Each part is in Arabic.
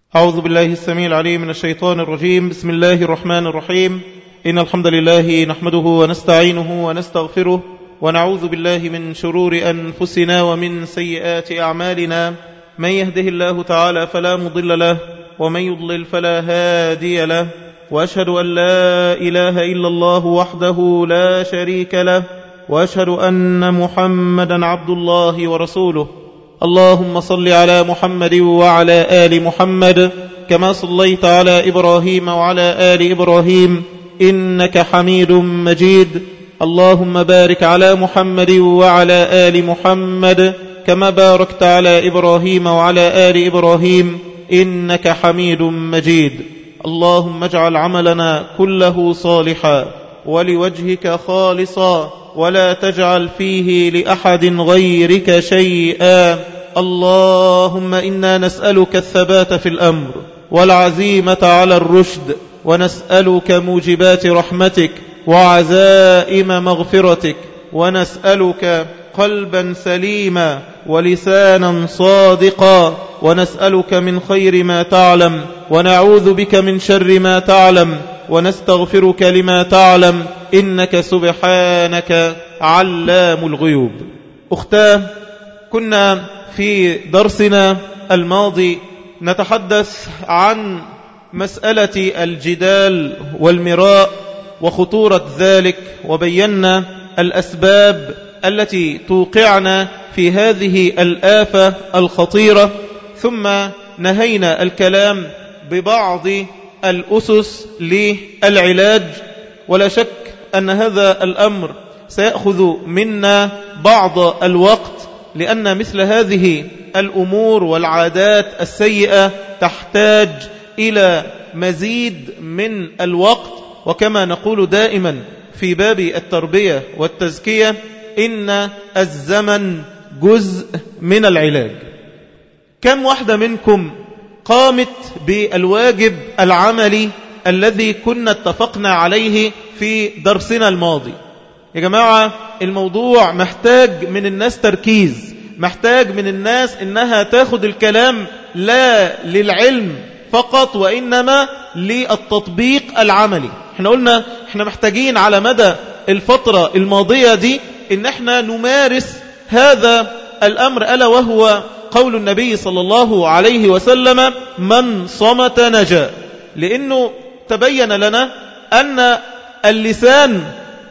أعوذ بالله السميع العليم من الشيطان الرجيم. بسم الله الرحمن الرحيم. إن الحمد لله نحمده ونستعينه ونستغفره ونعوذ بالله من شرور أنفسنا ومن سيئات أعمالنا. من يهده الله تعالى فلا مضل له ومن يضلل فلا هادي له، وأشهد أن لا إله إلا الله وحده لا شريك له، وأشهد أن محمدا عبد الله ورسوله. اللهم صل على محمد وعلى آل محمد كما صليت على إبراهيم وعلى آل إبراهيم إنك حميد مجيد. اللهم بارك على محمد وعلى آل محمد كما باركت على إبراهيم وعلى آل إبراهيم إنك حميد مجيد. اللهم اجعل عملنا كله صالحا ولوجهك خالصا ولا تجعل فيه لأحد غيرك شيئا. اللهم إنا نسألك الثبات في الأمر والعزيمة على الرشد، ونسألك موجبات رحمتك وعزائم مغفرتك، ونسألك قلبا سليما ولسانا صادقا، ونسألك من خير ما تعلم ونعوذ بك من شر ما تعلم، ونستغفرك لما تعلم إنك سبحانك علام الغيوب. أختاه، كنا في درسنا الماضي نتحدث عن مسألة الجدال والمراء وخطورة ذلك، وبينا الأسباب التي توقعنا في هذه الآفة الخطيرة، ثم نهينا الكلام ببعض الأسس للعلاج. ولا شك أن هذا الأمر سيأخذ منا بعض الوقت، لأن مثل هذه الأمور والعادات السيئة تحتاج إلى مزيد من الوقت. وكما نقول دائما في باب التربية والتزكية، إن الزمن جزء من العلاج. كم واحدة منكم قامت بالواجب العملي الذي كنا اتفقنا عليه في درسنا الماضي؟ يا جماعة، الموضوع محتاج من الناس تركيز، محتاج من الناس إنها تاخد الكلام لا للعلم فقط وإنما للتطبيق العملي. احنا قلنا احنا محتاجين على مدى الفترة الماضية دي إن احنا نمارس هذا الأمر، ألا وهو قول النبي صلى الله عليه وسلم: من صمت نجا. لأنه تبين لنا أن اللسان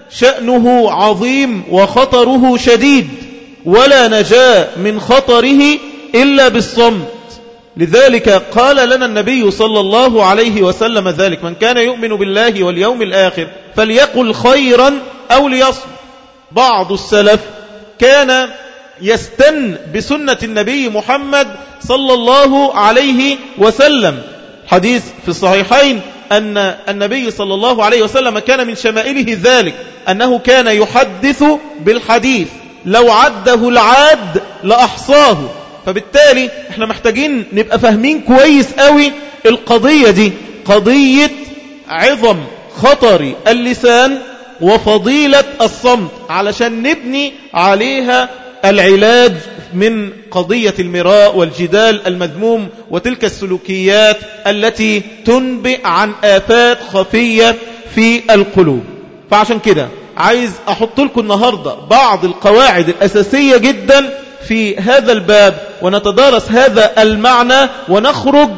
شأنه عظيم وخطره شديد، ولا نجاة من خطره إلا بالصمت. لذلك قال لنا النبي صلى الله عليه وسلم ذلك: من كان يؤمن بالله واليوم الآخر فليقل خيرا أو ليصمت. بعض السلف كان يستن بسنة النبي محمد صلى الله عليه وسلم. حديث في الصحيحين أن النبي صلى الله عليه وسلم كان من شمائله ذلك أنه كان يحدث بالحديث لو عده العاد لأحصاه. فبالتالي احنا محتاجين نبقى فاهمين كويس قوي القضية دي، قضية عظم خطر اللسان وفضيلة الصمت، علشان نبني عليها العلاج من قضية المراء والجدال المذموم وتلك السلوكيات التي تنبئ عن آفات خفية في القلوب. فعشان كده عايز أحط لكم النهاردة بعض القواعد الأساسية جدا في هذا الباب، ونتدارس هذا المعنى ونخرج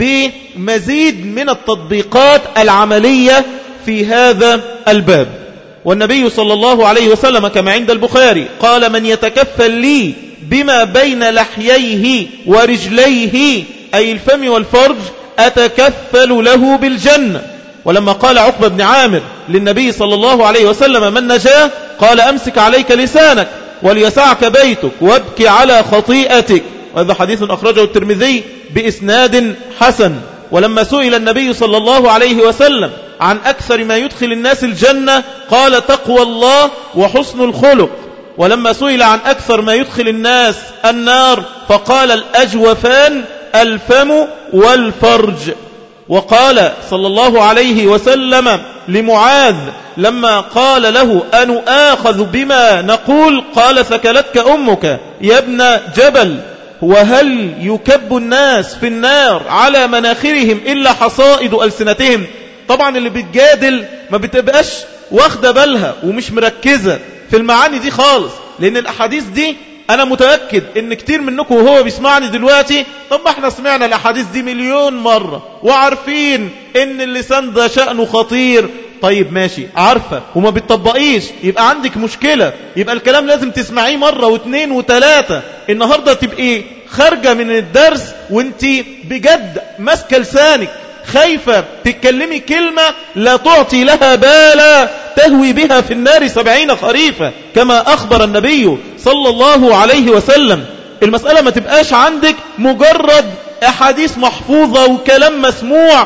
بمزيد من التطبيقات العملية في هذا الباب. والنبي صلى الله عليه وسلم كما عند البخاري قال: من يتكفل لي بما بين لحييه ورجليه، أي الفم والفرج، أتكفل له بالجنة. ولما قال عقبة بن عامر للنبي صلى الله عليه وسلم: من نجاه؟ قال: أمسك عليك لسانك وليسعك بيتك وابكي على خطيئتك. وهذا حديث أخرجه الترمذي بإسناد حسن. ولما سئل النبي صلى الله عليه وسلم عن أكثر ما يدخل الناس الجنة قال: تقوى الله وحسن الخلق. ولما سئل عن أكثر ما يدخل الناس النار فقال: الأجوفان الفم والفرج. وقال صلى الله عليه وسلم لمعاذ لما قال له: أن آخذ بما نقول؟ قال: ثكلتك أمك يا ابن جبل. وهل يكب الناس في النار على مناخرهم إلا حصائد ألسنتهم؟ طبعا اللي بتجادل ما بتبقاش واخدة بالها ومش مركزة في المعاني دي خالص، لأن الأحاديث دي أنا متأكد إن كتير منكم وهو بيسمعني دلوقتي، طب ما احنا سمعنا الأحاديث دي مليون مرة وعارفين إن اللسان ده شأنه خطير. طيب ماشي، عارفة وما بتطبقيش، يبقى عندك مشكلة، يبقى الكلام لازم تسمعيه مرة واثنين وثلاثة. النهاردة تبقي خارجة من الدرس وانتي بجد ماسكة لسانك، خايفة تتكلمي كلمة لا تعطي لها بالا تهوي بها في النار 70 خريفا كما أخبر النبي صلى الله عليه وسلم. المسألة ما تبقاش عندك مجرد أحاديث محفوظة وكلام مسموع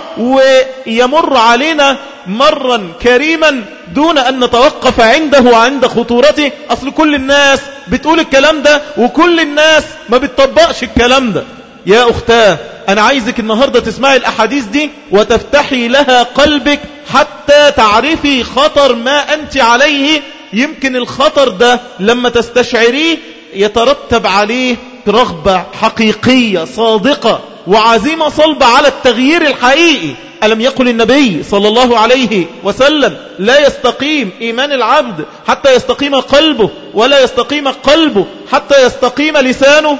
ويمر علينا مرا كريما دون أن نتوقف عنده وعند خطورته. أصل كل الناس بتقول الكلام ده وكل الناس ما بتطبقش الكلام ده. يا أختاه، أنا عايزك النهاردة تسمعي الأحاديث دي وتفتحي لها قلبك حتى تعرفي خطر ما أنت عليه. يمكن الخطر ده لما تستشعريه يترتب عليه رغبة حقيقية صادقة وعزيمة صلبة على التغيير الحقيقي. ألم يقل النبي صلى الله عليه وسلم: لا يستقيم إيمان العبد حتى يستقيم قلبه، ولا يستقيم قلبه حتى يستقيم لسانه.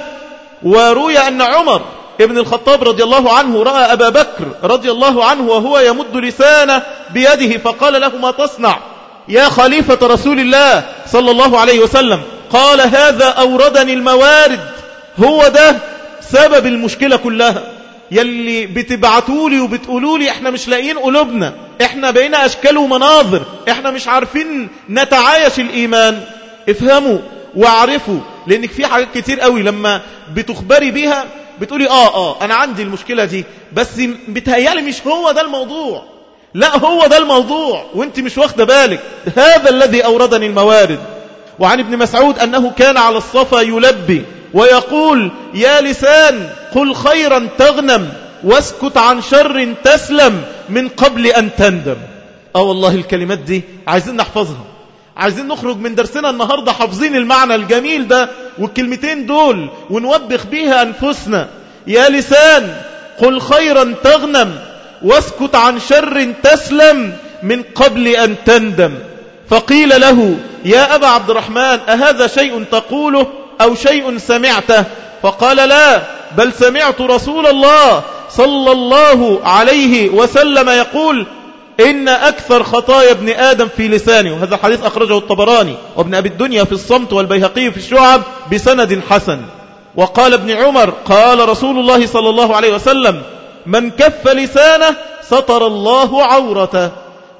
وروي أن عمر ابن الخطاب رضي الله عنه رأى أبا بكر رضي الله عنه وهو يمد لسانه بيده فقال له: ما تصنع يا خليفة رسول الله صلى الله عليه وسلم؟ قال: هذا أوردني الموارد. هو ده سبب المشكلة كلها، يلي بتبعتولي وبتقولولي احنا مش لاقيين قلوبنا، احنا بقينا أشكال ومناظر، احنا مش عارفين نتعايش الإيمان. افهموا واعرفوا، لأنك في حاجات كتير قوي لما بتخبري بيها بتقولي أنا عندي المشكلة دي، بس بتهيالي مش هو ده الموضوع. لا، هو ده الموضوع وانت مش واخدة بالك. هذا الذي أوردني الموارد. وعن ابن مسعود أنه كان على الصفا يلبي ويقول: يا لسان قل خيرا تغنم واسكت عن شر تسلم من قبل أن تندم. والله الكلمات دي عايزين نحفظها، عايزين نخرج من درسنا النهاردة حافظين المعنى الجميل ده والكلمتين دول ونوبخ بيها أنفسنا. يا لسان قل خيرا تغنم واسكت عن شر تسلم من قبل أن تندم. فقيل له: يا أبا عبد الرحمن، أهذا شيء تقوله أو شيء سمعته؟ فقال: لا، بل سمعت رسول الله صلى الله عليه وسلم يقول: إن أكثر خطايا ابن آدم في لسانه. وهذا الحديث أخرجه الطبراني وابن أبي الدنيا في الصمت والبيهقي في الشعب بسند حسن. وقال ابن عمر: قال رسول الله صلى الله عليه وسلم: من كف لسانه ستر الله عورته.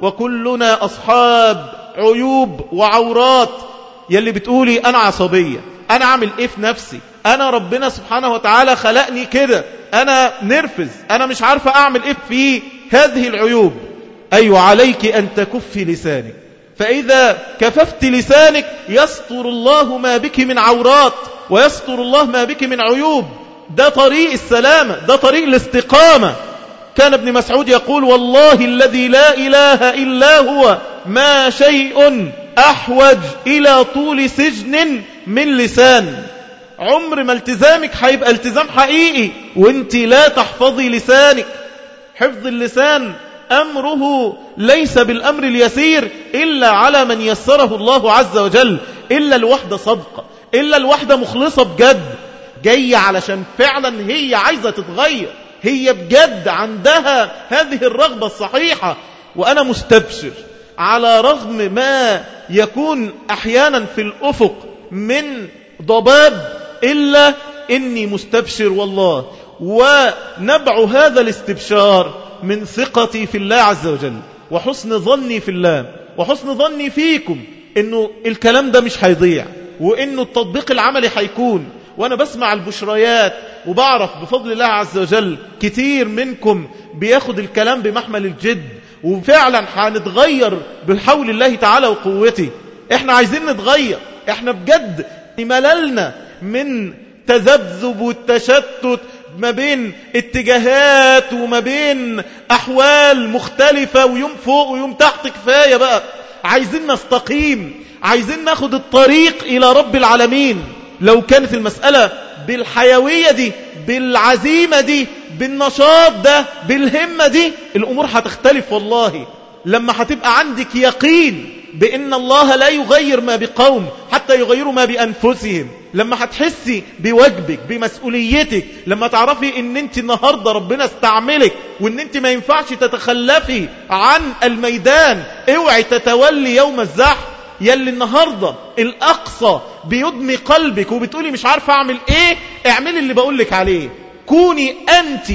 وكلنا أصحاب عيوب وعورات. يلي بتقولي أنا عصبية، أنا عامل إيه في نفسي، أنا ربنا سبحانه وتعالى خلقني كده، أنا نرفز، أنا مش عارفة أعمل إيه في هذه العيوب. أيوة، عليك أن تكفي لسانك، فإذا كففت لسانك يستر الله ما بك من عورات ويستر الله ما بك من عيوب. ده طريق السلامة، ده طريق الاستقامة. كان ابن مسعود يقول: والله الذي لا إله إلا هو ما شيء أحوج إلى طول سجن من لسان. عمر ما التزامك هيبقى التزام حقيقي وانت لا تحفظي لسانك. حفظ اللسان أمره ليس بالأمر اليسير إلا على من يسره الله عز وجل، إلا الوحدة صدقة، إلا الوحدة مخلصة بجد، جاية علشان فعلا هي عايزة تتغير، هي بجد عندها هذه الرغبة الصحيحة. وأنا مستبشر على رغم ما يكون أحيانا في الأفق من ضباب، إلا إني مستبشر والله. ونبع هذا الاستبشار من ثقتي في الله عز وجل وحسن ظني في الله وحسن ظني فيكم إنه الكلام ده مش هيضيع، وإنه التطبيق العملي هيكون. وأنا بسمع البشريات وبعرف بفضل الله عز وجل كتير منكم بياخد الكلام بمحمل الجد، وفعلا هنتغير بحول الله تعالى وقوته. احنا عايزين نتغير، احنا بجد مللنا من تذبذب والتشتت ما بين اتجاهات وما بين أحوال مختلفة، ويوم فوق ويوم تحت. كفاية بقى، عايزين نستقيم، عايزين ناخد الطريق إلى رب العالمين. لو كانت المسألة بالحيوية دي، بالعزيمة دي، بالنشاط ده، بالهمة دي، الأمور هتختلف والله. لما هتبقى عندك يقين بأن الله لا يغير ما بقوم حتى يغيروا ما بأنفسهم، لما هتحسي بواجبك بمسؤوليتك، لما تعرفي ان انت النهاردة ربنا استعملك وان انت ما ينفعش تتخلفي عن الميدان، اوعي تتولي يوم الزحف. يلي النهاردة الأقصى بيدمي قلبك وبتقولي مش عارفة أعمل إيه، اعملي اللي بقولك عليه. كوني أنت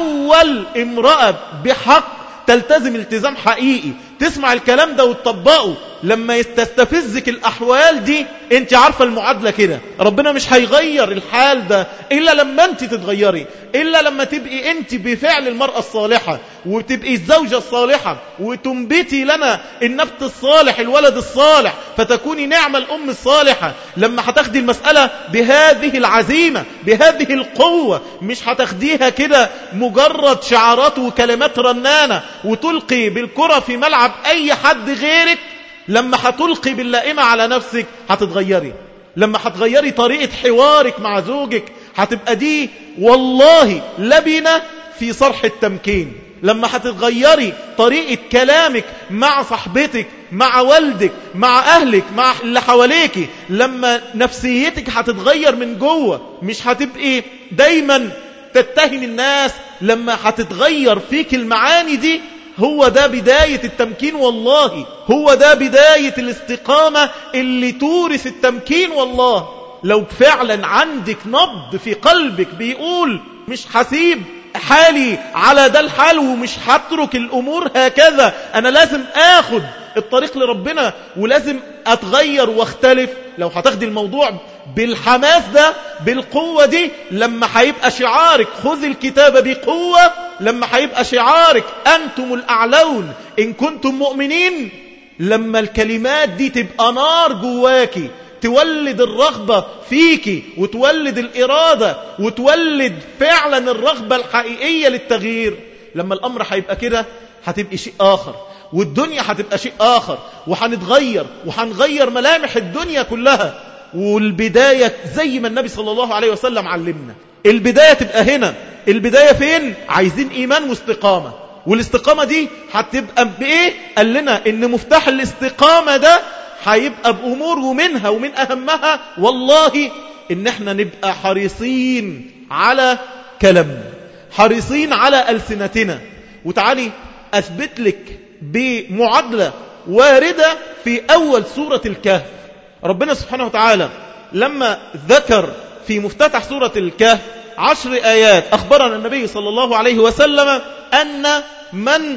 أول امرأة بحق تلتزم التزام حقيقي، تسمع الكلام ده وتطبقه. لما تستفزك الأحوال دي، انت عارفة المعادلة كده، ربنا مش هيغير الحال ده إلا لما انت تتغيري، إلا لما تبقي انت بفعل المرأة الصالحة، وتبقي الزوجة الصالحة، وتنبتي لنا النبت الصالح، الولد الصالح، فتكوني نعمة الأم الصالحة. لما هتاخدي المسألة بهذه العزيمة، بهذه القوة، مش هتاخديها كده مجرد شعارات وكلمات رنانة وتلقي بالكرة في ملعب أي حد غيرك. لما هتلقي باللائمة على نفسك هتتغيري. لما هتغيري طريقة حوارك مع زوجك، هتبقى دي والله لبنة في صرح التمكين. لما هتتغيري طريقة كلامك مع صاحبتك، مع والدك، مع أهلك، مع اللي حواليك، لما نفسيتك هتتغير من جوه، مش هتبقي دايما تتهم الناس. لما هتتغير فيك المعاني دي، هو ده بداية التمكين والله، هو ده بداية الاستقامة اللي تورث التمكين والله. لو فعلا عندك نبض في قلبك بيقول مش هسيب حالي على ده الحال ومش هترك الأمور هكذا، أنا لازم آخد الطريق لربنا ولازم أتغير واختلف. لو هتاخدي الموضوع بالحماس ده، بالقوة دي، لما هيبقى شعارك خذ الكتاب بقوة، لما هيبقى شعارك أنتم الأعلون إن كنتم مؤمنين، لما الكلمات دي تبقى نار جواكي تولد الرغبة فيكي وتولد الإرادة وتولد فعلا الرغبة الحقيقية للتغيير، لما الأمر هيبقى كده هتبقى شيء آخر، والدنيا هتبقى شيء آخر، وهنتغير وهنغير ملامح الدنيا كلها. والبداية زي ما النبي صلى الله عليه وسلم علمنا، البداية تبقى هنا. البداية فين؟ عايزين إيمان واستقامة. والاستقامة دي هتبقى بإيه؟ قال لنا إن مفتاح الاستقامة ده هيبقى بأمور، ومنها ومن أهمها والله إن احنا نبقى حريصين على كلامنا، حريصين على ألسنتنا. وتعالي أثبت لك بمعادلة واردة في أول سورة الكهف. ربنا سبحانه وتعالى لما ذكر في مفتتح سورة الكهف 10 آيات، أخبرنا النبي صلى الله عليه وسلم أن من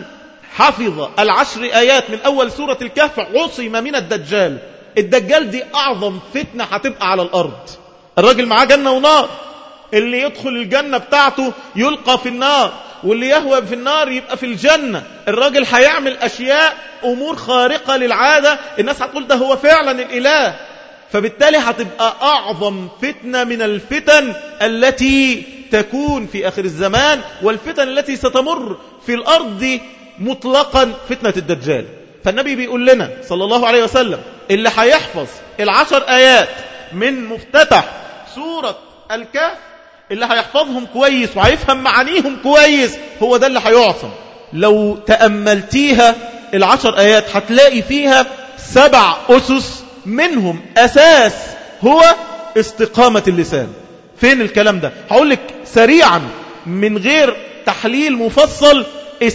حفظ 10 آيات من أول سورة الكهف عصم من الدجال. الدجال دي أعظم فتنة هتبقى على الأرض. الراجل معاه جنة ونار، اللي يدخل الجنة بتاعته يلقى في النار، واللي يهوى في النار يبقى في الجنة. الراجل هيعمل أشياء أمور خارقة للعادة، الناس هتقول ده هو فعلا الإله. فبالتالي هتبقى أعظم فتنة من الفتن التي تكون في آخر الزمان، والفتن التي ستمر في الأرض مطلقا، فتنة الدجال. فالنبي بيقول لنا صلى الله عليه وسلم اللي هيحفظ 10 آيات من مفتتح سورة الكهف، اللي هيحفظهم كويس وهيفهم معانيهم كويس، هو ده اللي هيعصم. لو تأملتيها 10 آيات هتلاقي فيها 7 أسس، منهم أساس هو استقامة اللسان. فين الكلام ده؟ هقول لك سريعا من غير تحليل مفصل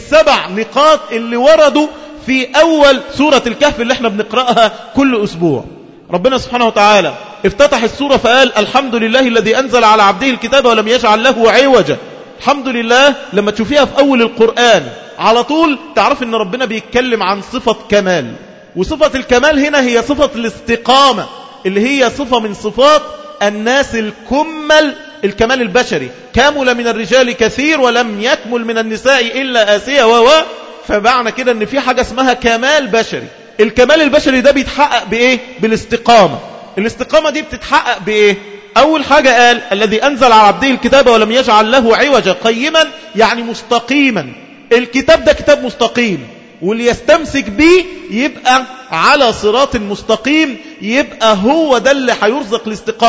7 نقاط اللي وردوا في أول سورة الكهف اللي احنا بنقرأها كل أسبوع. ربنا سبحانه وتعالى افتتح السورة فقال الحمد لله الذي أنزل على عبده الكتاب ولم يجعل له عوجا. الحمد لله لما تشوفيها في أول القرآن على طول تعرف ان ربنا بيتكلم عن صفة كمال، وصفة الكمال هنا هي صفة الاستقامة، اللي هي صفة من صفات الناس الكمل، الكمال البشري. كامل من الرجال كثير ولم يكمل من النساء إلا آسية فمعنى كده ان في حاجة اسمها كمال بشري. الكمال البشري ده بيتحقق بإيه؟ بالاستقامة. الاستقامة دي بتتحقق بإيه؟ أول حاجة قال الذي أنزل على عبده الكتاب ولم يجعل له عوجا، قيما يعني مستقيما. الكتاب ده كتاب مستقيم، واللي يستمسك به يبقى على صراط مستقيم، يبقى هو ده اللي هيرزق الاستقامة.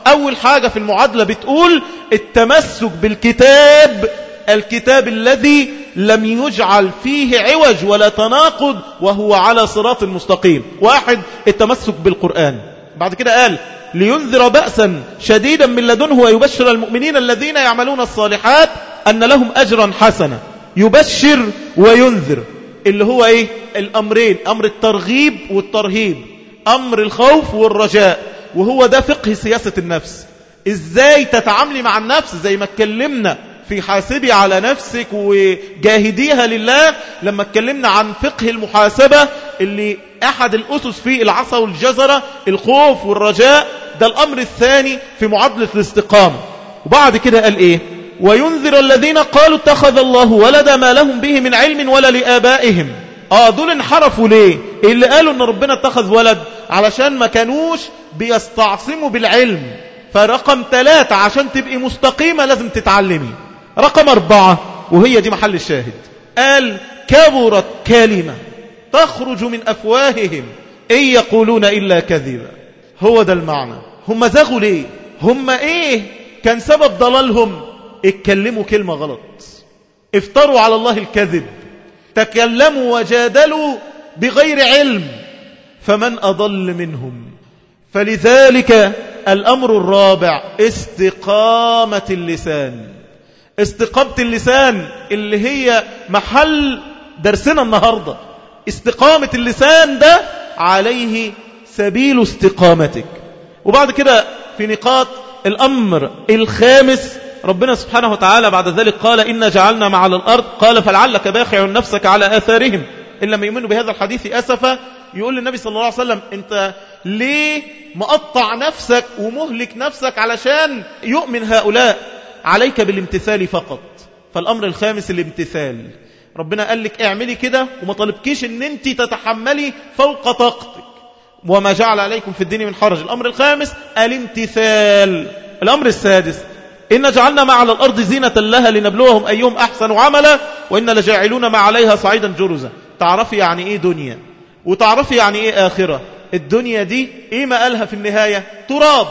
أول حاجة في المعادلة بتقول التمسك بالكتاب، الكتاب الذي لم يجعل فيه عوج ولا تناقض وهو على صراط مستقيم. واحد، التمسك بالقرآن. بعد كده قال لينذر بأسا شديدا من لدنه ويبشر المؤمنين الذين يعملون الصالحات أن لهم أجرا حسنا. يبشر وينذر اللي هو ايه؟ الأمرين، أمر الترغيب والترهيب، أمر الخوف والرجاء. وهو ده فقه سياسة النفس، ازاي تتعاملي مع النفس، زي ما اتكلمنا في حاسبي على نفسك وجاهديها لله لما اتكلمنا عن فقه المحاسبة اللي أحد الأسس فيه العصا والجزرة، الخوف والرجاء. ده الأمر الثاني في معادلة الاستقامة. وبعد كده قال إيه؟ وينذر الذين قالوا اتخذ الله ولدا ما لهم به من علم ولا لآبائهم. دول انحرفوا ليه؟ اللي قالوا ان ربنا اتخذ ولد علشان ما كانوش بيستعصموا بالعلم. فرقم 3 عشان تبقي مستقيمة لازم تتعلمي. رقم 4 وهي دي محل الشاهد، قال كبرت كلمة تخرج من أفواههم إن يقولون إلا كذبا. هو ده المعنى. هم زغوا ليه؟ هم ايه كان سبب ضلالهم؟ اتكلموا كلمة غلط، افتروا على الله الكذب، تكلموا وجادلوا بغير علم، فمن أضل منهم. فلذلك الأمر الرابع استقامة اللسان. استقامة اللسان اللي هي محل درسنا النهاردة. استقامة اللسان ده عليه سبيل استقامتك. وبعد كده في نقاط الأمر الخامس، ربنا سبحانه وتعالى بعد ذلك قال إنا جعلنا ما على الأرض، قال فلعلك باخع نفسك على آثارهم إن لم يؤمنوا بهذا الحديث أسفا. يقول للنبي صلى الله عليه وسلم أنت ليه مقطع نفسك ومهلك نفسك علشان يؤمن هؤلاء؟ عليك بالامتثال فقط. فالأمر الخامس الامتثال. ربنا قال لك اعملي كده وما طلبكيش ان انت تتحملي فوق طاقتك، وما جعل عليكم في الدين من حرج. الأمر الخامس الامتثال. الأمر السادس إن جعلنا ما على الأرض زينة لها لنبلوهم أيهم أحسن عملا وإن لجاعلون ما عليها صعيدا جرزا. تعرفي يعني إيه دنيا وتعرفي يعني إيه آخرة. الدنيا دي إيه ما قالها في النهاية؟ تراب،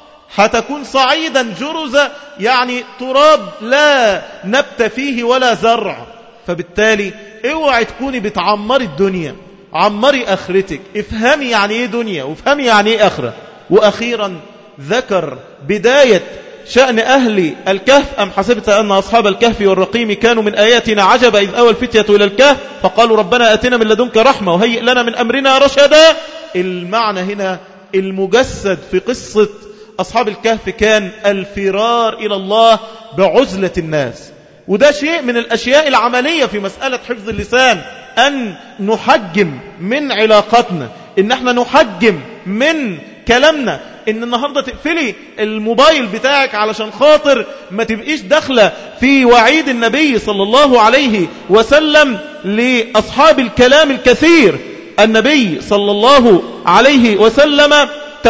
هتكون صعيدا جرزا، يعني تراب لا نبت فيه ولا زرع. فبالتالي اوعي تكوني بتعمري الدنيا، عمري آخرتك. افهمي يعني إيه دنيا وافهمي يعني إيه آخرة. وأخيرا ذكر بداية شأن أهل الكهف. أم حسبت أن أصحاب الكهف والرقيم كانوا من آياتنا عجبا إذ أوى الفتية إلى الكهف فقالوا ربنا آتنا من لدنك رحمة وهيئ لنا من أمرنا رشدا. المعنى هنا المجسد في قصة أصحاب الكهف كان الفرار إلى الله بعزلة الناس. وده شيء من الأشياء العملية في مسألة حفظ اللسان، أن نحجم من علاقاتنا، إن احنا نحجم من كلامنا. إن النهاردة تقفلي الموبايل بتاعك علشان خاطر ما تبقيش داخلة في وعيد النبي صلى الله عليه وسلم لأصحاب الكلام الكثير. النبي صلى الله عليه وسلم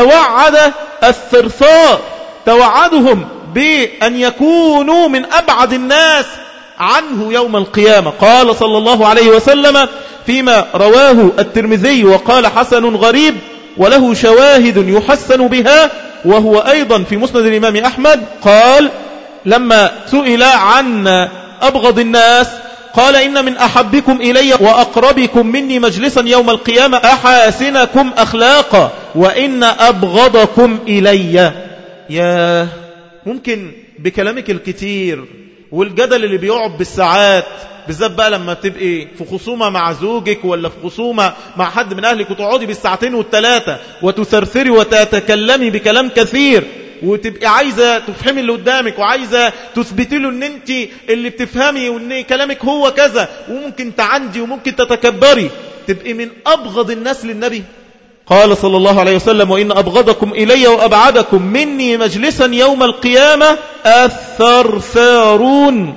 توعد الثرثار، توعدهم بأن يكونوا من أبعد الناس عنه يوم القيامة. قال صلى الله عليه وسلم فيما رواه الترمذي وقال حسن غريب وله شواهد يحسن بها، وهو أيضا في مسند الإمام أحمد، قال لما سئل عن أبغض الناس قال إن من أحبكم إلي وأقربكم مني مجلسا يوم القيامة أحاسنكم أخلاقا وإن أبغضكم إلي. يا ممكن بكلامك الكتير والجدل اللي بيقعد بالساعات، بالذات بقى لما تبقي في خصومة مع زوجك ولا في خصومة مع حد من أهلك وتقعدي بالساعتين والثلاثة وتثرثري وتتكلمي بكلام كثير وتبقي عايزة تفهمي اللي قدامك وعايزة تثبتي له ان انت اللي بتفهمي وان كلامك هو كذا، وممكن تعندي وممكن تتكبري، تبقي من أبغض الناس للنبي. قال صلى الله عليه وسلم وإن أبغضكم إلي وأبعدكم مني مجلسا يوم القيامة الثرثارون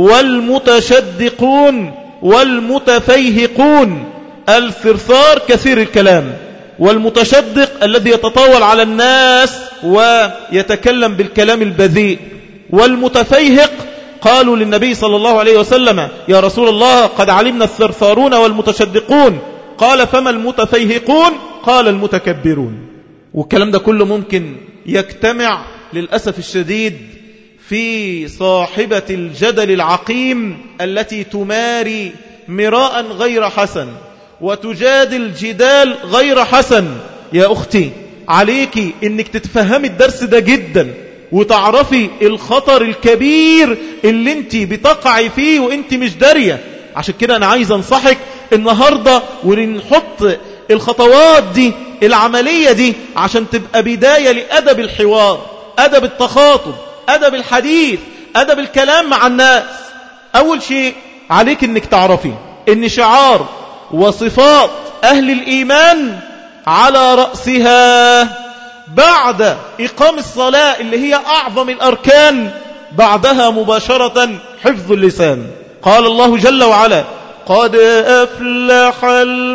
والمتشدقون والمتفيهقون. الثرثار كثير الكلام، والمتشدق الذي يتطاول على الناس ويتكلم بالكلام البذيء، والمتفيهق قالوا للنبي صلى الله عليه وسلم يا رسول الله قد علمنا الثرثارون والمتشدقون، قال فما المتفيهقون؟ قال المتكبرون. والكلام ده كله ممكن يجتمع للأسف الشديد في صاحبة الجدل العقيم التي تماري مراء غير حسن وتجادل جدال غير حسن. يا أختي عليك إنك تتفهمي الدرس ده جدا وتعرفي الخطر الكبير اللي انت بتقعي فيه وانت مش دارية. عشان كده أنا عايز أنصحك النهاردة ونحط الخطوات دي العملية دي عشان تبقى بداية لأدب الحوار، أدب التخاطب، أدب الحديث، أدب الكلام مع الناس. أول شيء عليك إنك تعرفي إن شعار وصفات أهل الإيمان على رأسها بعد إقام الصلاة اللي هي أعظم الأركان بعدها مباشرة حفظ اللسان. قال الله جل وعلا: قد أفلح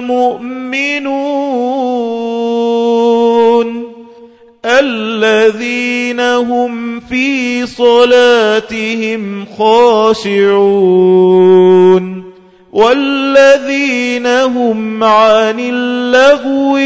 المؤمنون الذين هم في صلاتهم خاشعون والذين هم عن اللغو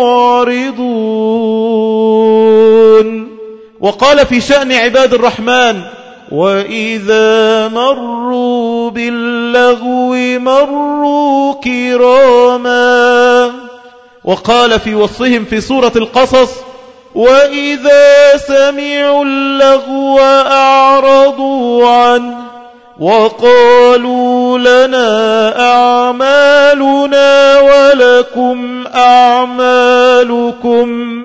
معرضون. وقال في شأن عباد الرحمن: وإذا مروا باللغو مروا كراما. وقال في وصفهم في سورة القصص: وإذا سمعوا اللغو أعرضوا عنه وقالوا لنا أعمالنا ولكم أعمالكم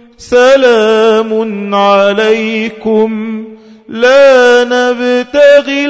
سلام عليكم لا نبتغي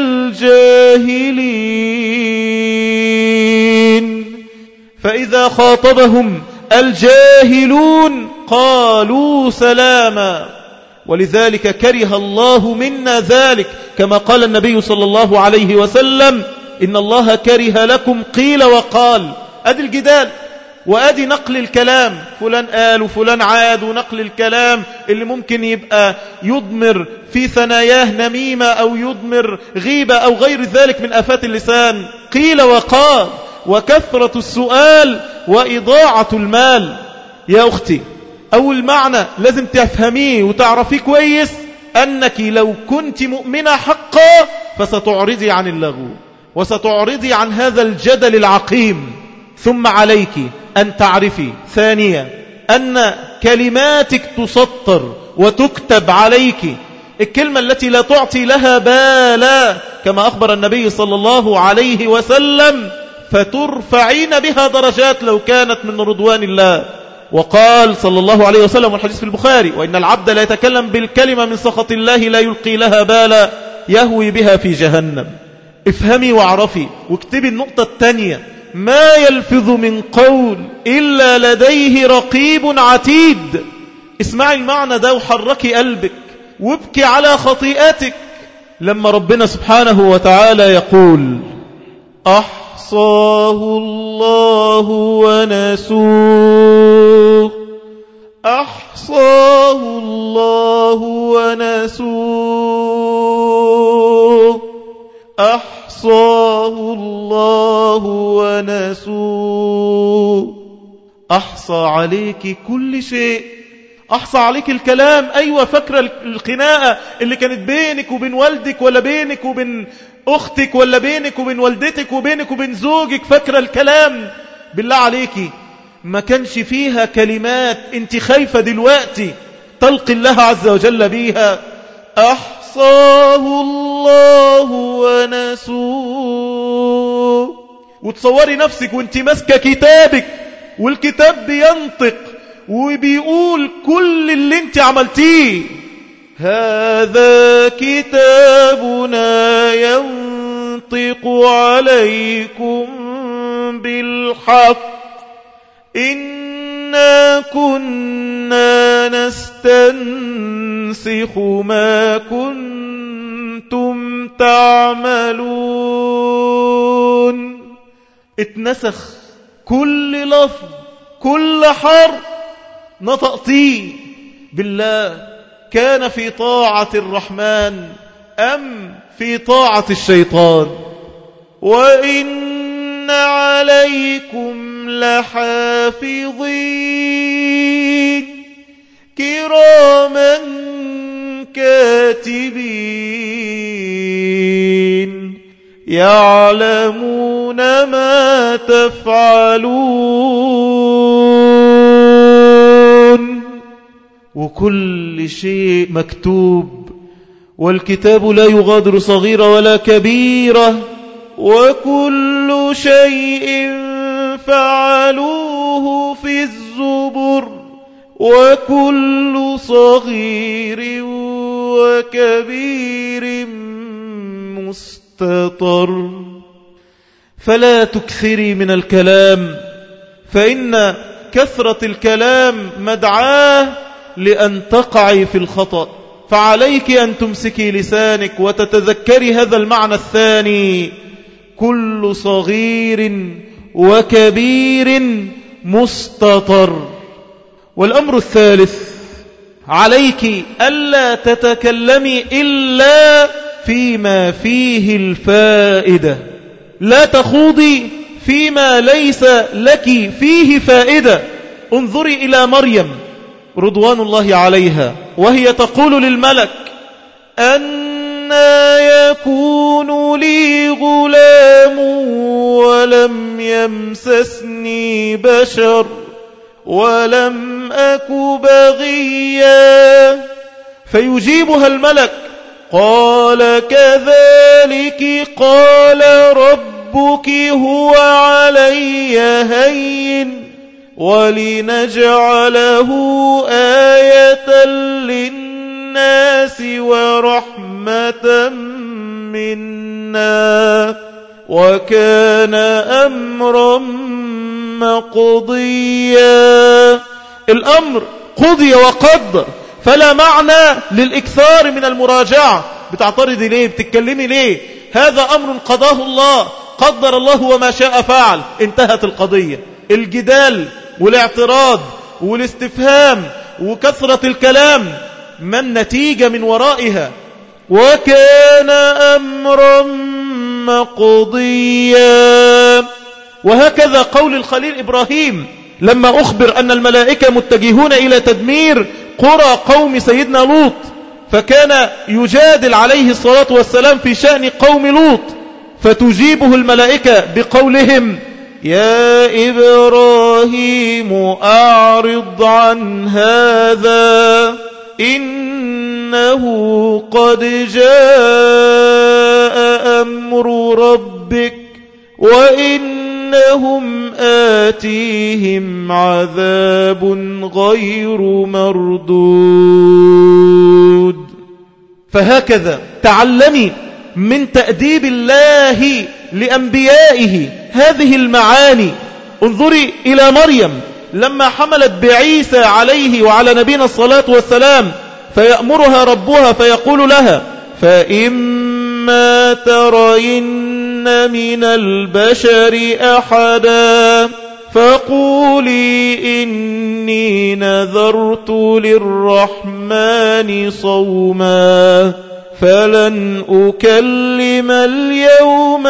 الجاهلين. فإذا خاطبهم الجاهلون قالوا سلاما. ولذلك كره الله منا ذلك، كما قال النبي صلى الله عليه وسلم: إن الله كره لكم قيل وقال. أدي الجدال وأدي نقل الكلام، فلان قال وفلان عاد، ونقل الكلام اللي ممكن يبقى يضمر في ثناياه نميمة أو يضمر غيبة أو غير ذلك من آفات اللسان. قيل وقال، وكثرة السؤال وإضاعة المال. يا أختي أول معنى لازم تفهميه وتعرفيه كويس، أنك لو كنت مؤمنة حقا فستعرضي عن اللغو وستعرضي عن هذا الجدل العقيم. ثم عليك أن تعرفي ثانيا أن كلماتك تسطر وتكتب عليك، الكلمة التي لا تعطي لها بالا، كما أخبر النبي صلى الله عليه وسلم: فترفعين بها درجات لو كانت من رضوان الله. وقال صلى الله عليه وسلم والحديث في البخاري: وإن العبد لا يتكلم بالكلمة من سخط الله لا يلقي لها بالا يهوي بها في جهنم. افهمي واعرفي واكتبي النقطة الثانية: ما يلفظ من قول إلا لديه رقيب عتيد. اسمعي المعنى ده وحركي قلبك وابكي على خطيئتك لما ربنا سبحانه وتعالى يقول: أحصاه الله ونسوه. أحصاه الله ونسوه. أحصاه الله ونسوه. أحصى عليك كل شيء، أحصى عليك الكلام. أيوة، فاكرة الخناقة اللي كانت بينك وبين والدك، ولا بينك وبين أختك، ولا بينك وبين والدتك، وبينك وبين زوجك؟ فاكرة الكلام؟ بالله عليك ما كانش فيها كلمات انت خايفة دلوقتي تلقي الله عز وجل بيها؟ أحصاه الله ونسوه. وتصوري نفسك وانت ماسكة كتابك والكتاب بينطق وبيقول كل اللي انت عملتيه: هذا كتابنا ينطق عليكم بالحق إنا كنا نستنسخ ما كنتم تعملون. اتنسخ كل لفظ، كل حرف نطقتيه. بالله كان في طاعة الرحمن أم في طاعة الشيطان؟ وإن عليكم لحافظين كراما كاتبين يعلمون ما تفعلون. وكل شيء مكتوب، والكتاب لا يغادر صغيرة ولا كبيرة، وكل شيء فعلوه في الزبر، وكل صغير وكبير مستطر. فلا تكثري من الكلام، فإن كثرة الكلام مدعاه لأن تقعي في الخطأ. فعليك أن تمسكي لسانك وتتذكري هذا المعنى الثاني: كل صغير وكبير مستطر. والأمر الثالث: عليك ألا تتكلمي إلا فيما فيه الفائدة، لا تخوضي فيما ليس لك فيه فائدة. انظري إلى مريم رضوان الله عليها وهي تقول للملك: أنى يكون لي غلام ولم يمسسني بشر ولم أك بغيا. فيجيبها الملك: قال كذلك قال ربك هو علي هين ولنجعله آية للناس ورحمة منا وكان أمرا مقضيا. الأمر قضي وقدر، فلا معنى للإكثار من المراجعة. بتعترضي ليه؟ بتتكلمي ليه؟ هذا أمر قضاه الله، قدر الله وما شاء فعل، انتهت القضية. الجدال والاعتراض والاستفهام وكثرة الكلام ما النتيجة من ورائها؟ وكان أمرا مقضيا. وهكذا قول الخليل إبراهيم لما أخبر أن الملائكة متجهون إلى تدمير قرى قوم سيدنا لوط، فكان يجادل عليه الصلاة والسلام في شأن قوم لوط، فتجيبه الملائكة بقولهم: يا إبراهيم أعرض عن هذا إنه قد جاء أمر ربك وإنهم آتيهم عذاب غير مردود. فهكذا تعلمي من تأديب الله لأنبيائه هذه المعاني. انظري إلى مريم لما حملت بعيسى عليه وعلى نبينا الصلاة والسلام، فيأمرها ربها فيقول لها: فإما ترين من البشر أحدا فقولي إني نذرت للرحمن صوما فلن أكلم اليوم